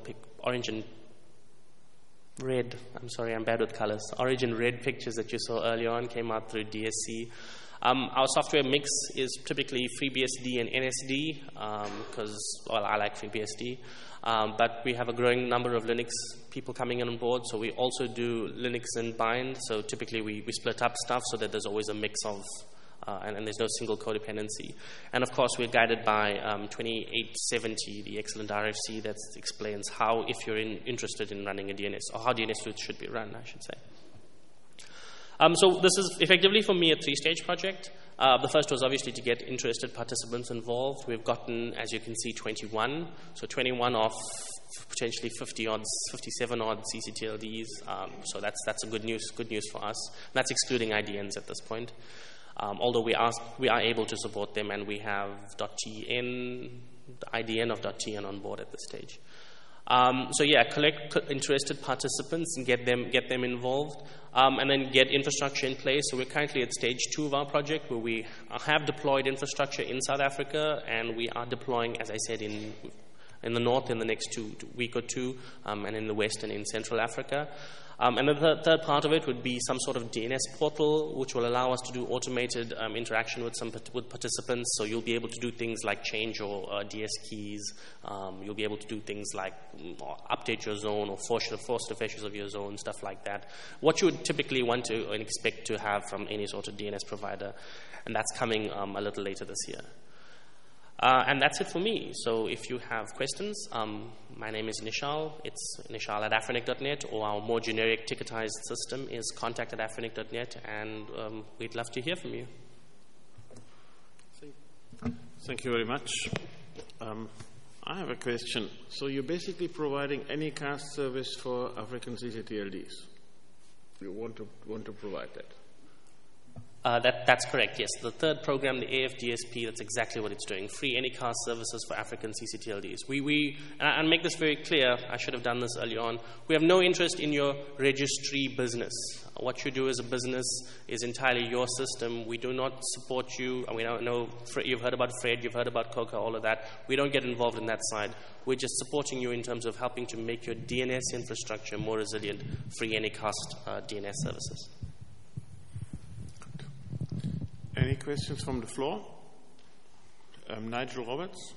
red, I'm sorry, I'm bad with colors. Orange and red pictures that you saw earlier on came out through DSC. Our software mix is typically FreeBSD and NSD because, well, I like FreeBSD. But we have a growing number of Linux people coming in on board, so we also do Linux and bind. So typically we split up stuff so that there's always a mix of and there's no single codependency. And of course, we're guided by 2870, the excellent RFC that explains how, if you're interested in running a DNS, or how DNS should be run, I should say. So this is effectively, for me, a 3-stage project. The first was obviously to get interested participants involved. We've gotten, as you can see, 21. So 21 of potentially 57 odd CCTLDs. So that's a good news for us. That's excluding IDNs at this point. Although we are able to support them, and we have .tn, the IDN of .tn on board at this stage. So yeah, collect interested participants and get them involved, and then get infrastructure in place. So we're currently at stage 2 of our project, where we have deployed infrastructure in South Africa, and we are deploying, as I said, in the north in the next week or two, and in the west and in Central Africa. And the third part of it would be some sort of DNS portal, which will allow us to do automated interaction with participants. So you'll be able to do things like change your DS keys. You'll be able to do things like update your zone or force the features of your zone, stuff like that. What you would typically want to and expect to have from any sort of DNS provider. And that's coming a little later this year. And that's it for me. So if you have questions, my name is Nishal. It's nishal@afrinic.net, or our more generic ticketized system is contact@afrinic.net, and we'd love to hear from you. Thank you very much. I have a question. So you're basically providing any cast service for African CCTLDs. You want to provide that? That's correct, yes. The third program, the AFDSP, that's exactly what it's doing. Free Anycast services for African CCTLDs. And make this very clear, I should have done this earlier on, we have no interest in your registry business. What you do as a business is entirely your system. We do not support you. I mean, I know you've heard about Fred, you've heard about Coca, all of that. We don't get involved in that side. We're just supporting you in terms of helping to make your DNS infrastructure more resilient. Free Anycast DNS services. Any questions from the floor? Nigel Roberts.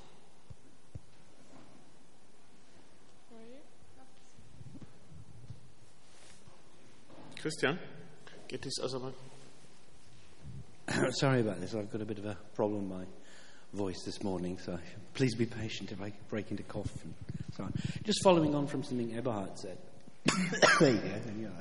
Christian, get this other one. Sorry about this. I've got a bit of a problem with my voice this morning, so please be patient if I break into cough and so on. Just following on from something Eberhard said. There you go.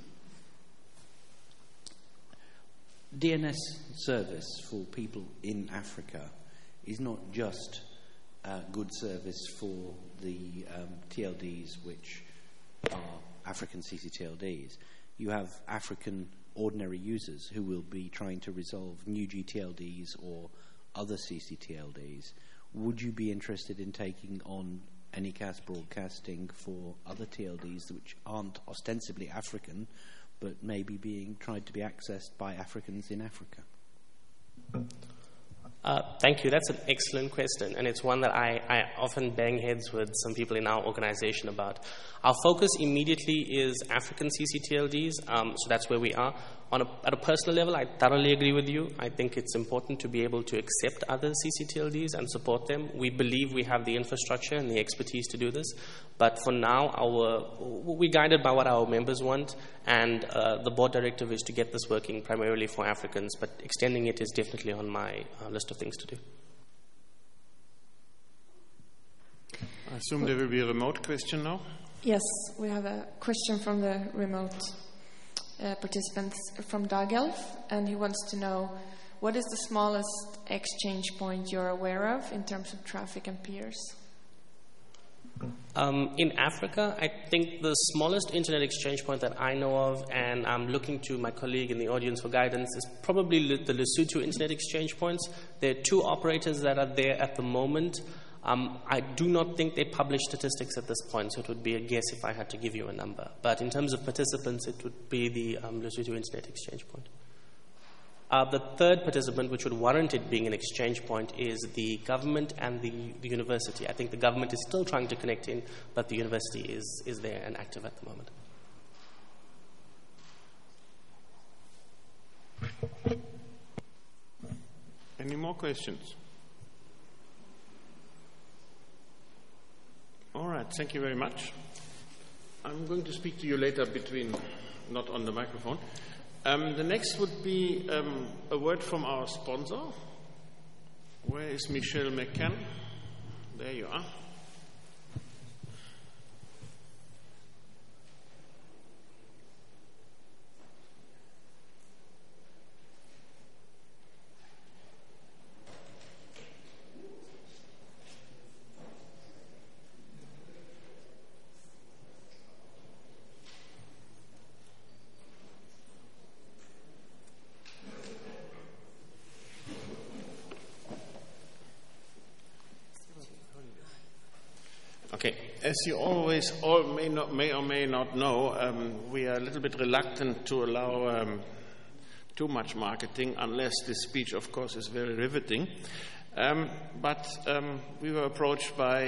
DNS service for people in Africa is not just good service for the TLDs, which are African CCTLDs. You have African ordinary users who will be trying to resolve new GTLDs or other CCTLDs. Would you be interested in taking on Anycast broadcasting for other TLDs which aren't ostensibly African, but maybe being tried to be accessed by Africans in Africa? Thank you. That's an excellent question, and it's one that I often bang heads with some people in our organization about. Our focus immediately is African CCTLDs, so that's where we are. At a personal level, I thoroughly agree with you. I think it's important to be able to accept other CCTLDs and support them. We believe we have the infrastructure and the expertise to do this, but for now, we're guided by what our members want, and the board directive is to get this working primarily for Africans, but extending it is definitely on my list of things to do. I assume there will be a remote question now? Yes, we have a question from the remote participants from Dagelf, and he wants to know, what is the smallest exchange point you're aware of in terms of traffic and peers? In Africa, I think the smallest internet exchange point that I know of, and I'm looking to my colleague in the audience for guidance, is probably the Lesotho internet exchange points. There are 2 operators that are there at the moment. I do not think they publish statistics at this point, so it would be a guess if I had to give you a number. But in terms of participants, it would be the Lesotho Internet Exchange Point. The third participant, which would warrant it being an exchange point, is the government and the university. I think the government is still trying to connect in, but the university is there and active at the moment. Any more questions? All right, thank you very much. I'm going to speak to you later not on the microphone. The next would be a word from our sponsor. Where is Michelle McCann? There you are. Okay, as you always all may or may not know, we are a little bit reluctant to allow too much marketing, unless the speech, of course, is very riveting. But we were approached by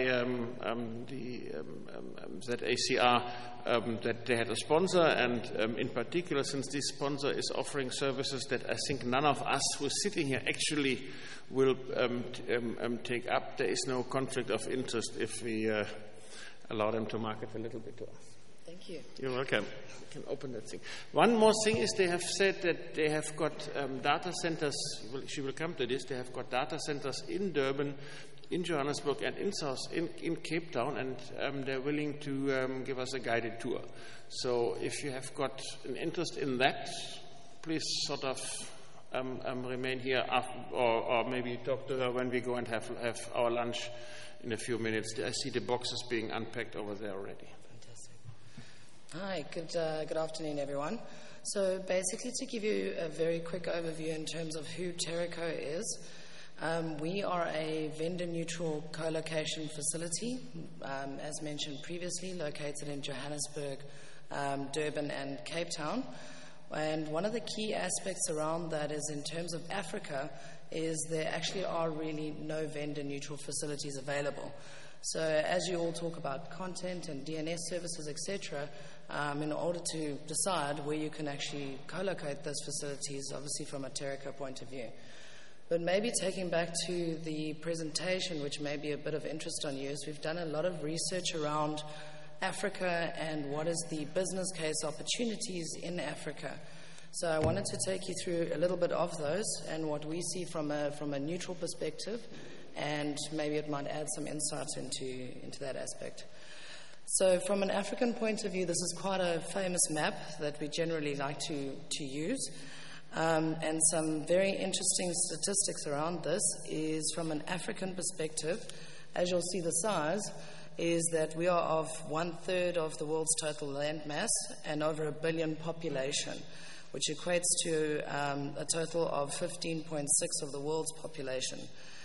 ZACR that they had a sponsor, and in particular, since this sponsor is offering services that I think none of us who are sitting here actually will take up, there is no conflict of interest if we allow them to market a little bit to us. Thank you. You're welcome. You can open that thing. One more thing is they have said that they have got data centers, she will come to this, they have got data centers in Durban, in Johannesburg, and in Cape Town, and they're willing to give us a guided tour. So if you have got an interest in that, please sort of remain here or maybe talk to her when we go and have our lunch in a few minutes. I see the boxes being unpacked over there already. Hi, good afternoon, everyone. So basically, to give you a very quick overview in terms of who Terraco is, we are a vendor-neutral co-location facility, as mentioned previously, located in Johannesburg, Durban, and Cape Town. And one of the key aspects around that is, in terms of Africa, is there actually are really no vendor-neutral facilities available. So as you all talk about content and DNS services, etc., in order to decide where you can actually co-locate those facilities, obviously from a Terraco point of view. But maybe taking back to the presentation, which may be a bit of interest on you, is we've done a lot of research around Africa and what is the business case opportunities in Africa. So I wanted to take you through a little bit of those and what we see from a neutral perspective, and maybe it might add some insight into that aspect. So from an African point of view, this is quite a famous map that we generally like to use. And some very interesting statistics around this is, from an African perspective, as you'll see the size, is that we are of 1/3 of the world's total land mass and over 1 billion population, which equates to a total of 15.6 of the world's population.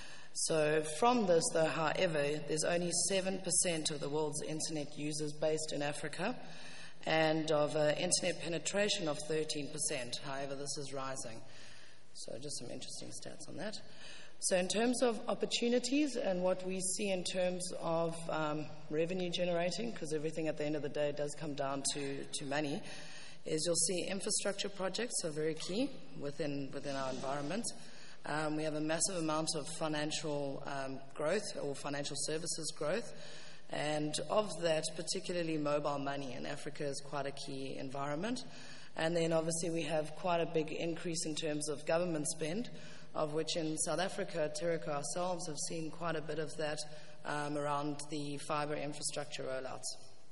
So from this, though, however, there's only 7% of the world's internet users based in Africa, and of internet penetration of 13%. However, this is rising. So just some interesting stats on that. So in terms of opportunities and what we see in terms of revenue generating, because everything at the end of the day does come down to money, is you'll see infrastructure projects are very key within our environment. We have a massive amount of financial growth or financial services growth, and of that, particularly mobile money in Africa is quite a key environment. And then obviously we have quite a big increase in terms of government spend, of which in South Africa, Terraco ourselves have seen quite a bit of that around the fibre infrastructure rollouts.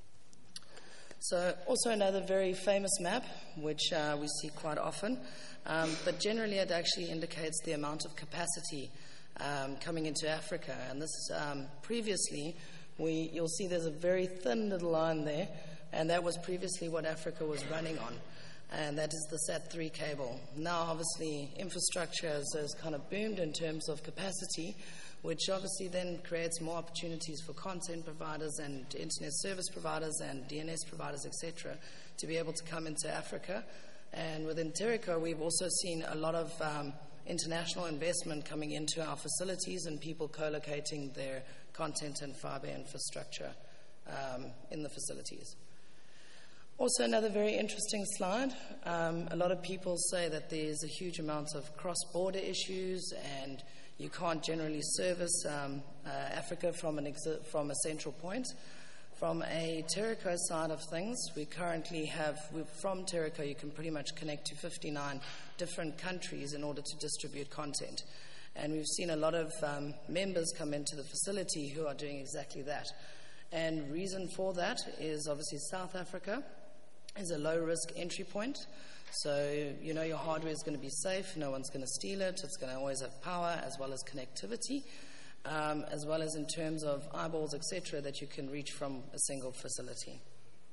So also another very famous map, which we see quite often, but generally it actually indicates the amount of capacity coming into Africa. And this previously, you'll see there's a very thin little line there, and that was previously what Africa was running on, and that is the SAT3 cable. Now obviously infrastructure has kind of boomed in terms of capacity, which obviously then creates more opportunities for content providers and internet service providers and DNS providers, etc., to be able to come into Africa. And within Terraco, we've also seen a lot of international investment coming into our facilities and people co-locating their content and fibre infrastructure in the facilities. Also, another very interesting slide. A lot of people say that there's a huge amount of cross-border issues and you can't generally service Africa from a central point. From a Terraco side of things, we currently have, from Terraco, you can pretty much connect to 59 different countries in order to distribute content. And we've seen a lot of members come into the facility who are doing exactly that. And reason for that is obviously South Africa is a low-risk entry point. So, you know, your hardware is going to be safe, no one's going to steal it, it's going to always have power as well as connectivity, as well as in terms of eyeballs, etc., that you can reach from a single facility.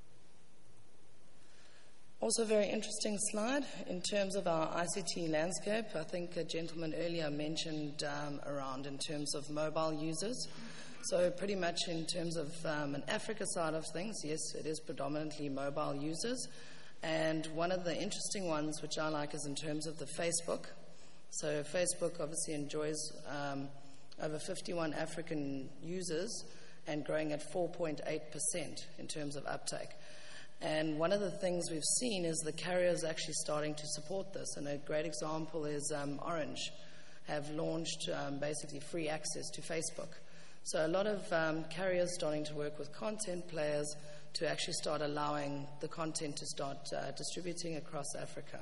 Also a very interesting slide in terms of our ICT landscape. I think a gentleman earlier mentioned around in terms of mobile users. So pretty much in terms of an Africa side of things, yes, it is predominantly mobile users. And one of the interesting ones which I like is in terms of the Facebook. So Facebook obviously enjoys over 51 African users and growing at 4.8% in terms of uptake. And one of the things we've seen is the carriers actually starting to support this. And a great example is Orange have launched basically free access to Facebook. So a lot of carriers starting to work with content players to actually start allowing the content to start distributing across Africa.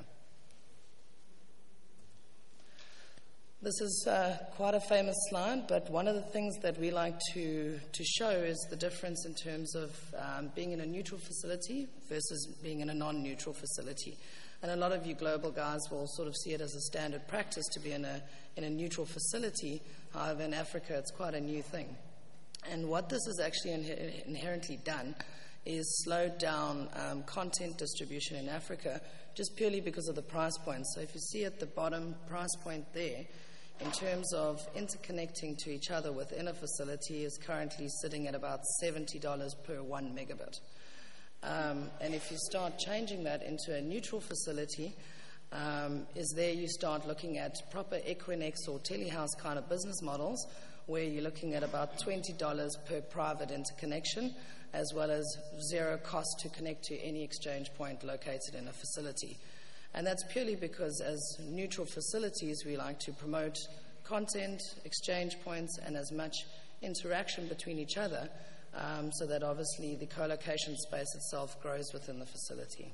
This is quite a famous slide, but one of the things that we like to show is the difference in terms of being in a neutral facility versus being in a non-neutral facility. And a lot of you global guys will sort of see it as a standard practice to be in a neutral facility. However, in Africa, it's quite a new thing. And what this has actually inherently done is slowed down content distribution in Africa just purely because of the price point. So if you see at the bottom price point there, in terms of interconnecting to each other within a facility is currently sitting at about $70 per 1 megabit. And if you start changing that into a neutral facility, is there you start looking at proper Equinix or Telehouse kind of business models where you're looking at about $20 per private interconnection as well as zero cost to connect to any exchange point located in a facility. And that's purely because as neutral facilities, we like to promote content, exchange points, and as much interaction between each other so that obviously the co-location space itself grows within the facility.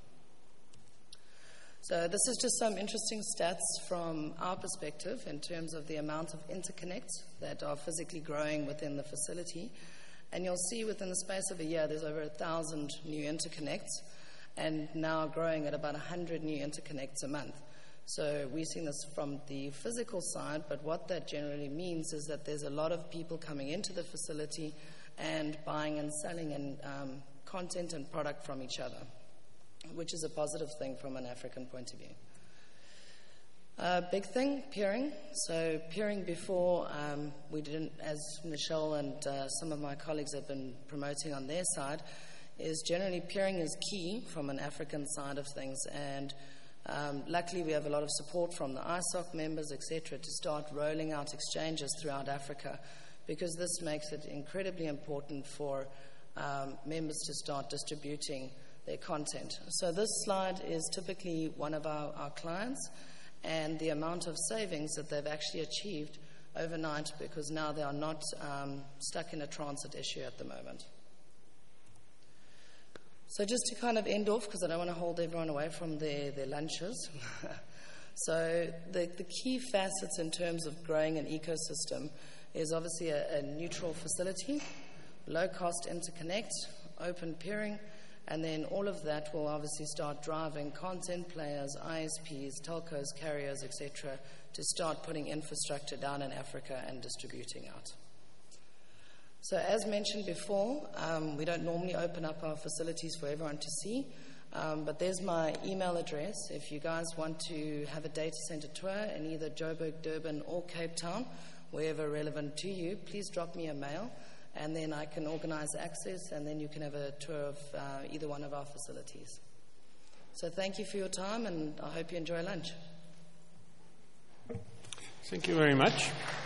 So this is just some interesting stats from our perspective in terms of the amount of interconnects that are physically growing within the facility. And you'll see within the space of a year, there's over 1,000 new interconnects, and now growing at about 100 new interconnects a month. So we're seeing this from the physical side, but what that generally means is that there's a lot of people coming into the facility and buying and selling and content and product from each other, which is a positive thing from an African point of view. Big thing, peering. So peering before, we didn't, as Michelle and some of my colleagues have been promoting on their side, is generally peering is key from an African side of things, and luckily we have a lot of support from the ISOC members, etc., to start rolling out exchanges throughout Africa, because this makes it incredibly important for members to start distributing their content. So this slide is typically one of our clients, and the amount of savings that they've actually achieved overnight, because now they are not stuck in a transit issue at the moment. So just to kind of end off, because I don't want to hold everyone away from their lunches. So the key facets in terms of growing an ecosystem is obviously a neutral facility, low-cost interconnect, open peering, and then all of that will obviously start driving content players, ISPs, telcos, carriers, etc., to start putting infrastructure down in Africa and distributing out. So as mentioned before, we don't normally open up our facilities for everyone to see, but there's my email address. If you guys want to have a data center tour in either Joburg, Durban, or Cape Town, wherever relevant to you, please drop me a mail, and then I can organize access, and then you can have a tour of either one of our facilities. So thank you for your time, and I hope you enjoy lunch. Thank you very much.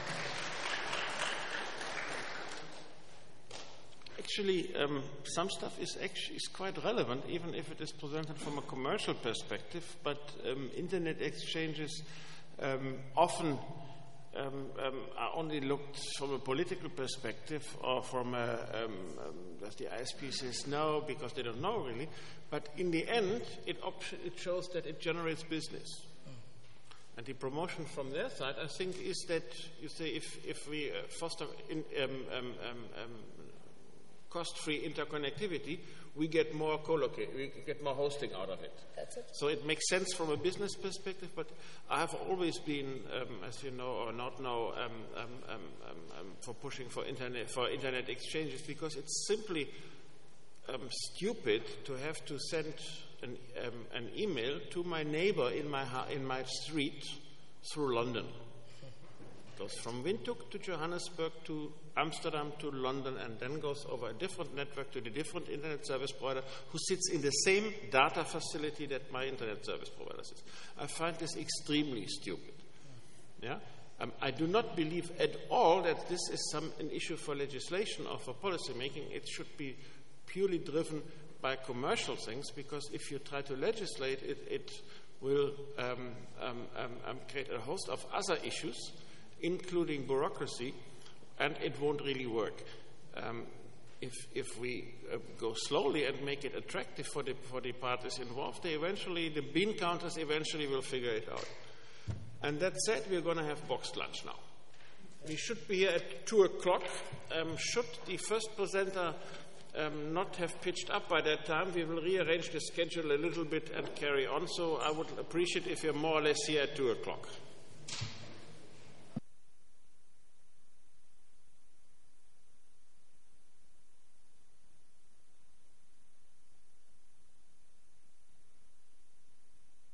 Actually, some stuff is quite relevant, even if it is presented from a commercial perspective. But internet exchanges often are only looked from a political perspective, or from does the ISP says no because they don't know really. But in the end, it shows that it generates business. And the promotion from their side, I think, is that you say if we foster cost-free interconnectivity, we get more we get more hosting out of it. That's it. So it makes sense from a business perspective, but I have always been, as you know or not know, for pushing for internet exchanges, because it's simply stupid to have to send an email to my neighbor in my street through London. Goes from Windhoek to Johannesburg to Amsterdam to London, and then goes over a different network to the different internet service provider who sits in the same data facility that my internet service provider sits. I find this extremely stupid. Yeah? I do not believe at all that this is an issue for legislation or for policy making. It should be purely driven by commercial things, because if you try to legislate it will create a host of other issues, including bureaucracy, and it won't really work. If we go slowly and make it attractive for the parties involved, the bean counters eventually will figure it out. And that said, we're going to have boxed lunch now. We should be here at 2 o'clock. Should the first presenter not have pitched up by that time, we will rearrange the schedule a little bit and carry on. So I would appreciate if you're more or less here at 2 o'clock.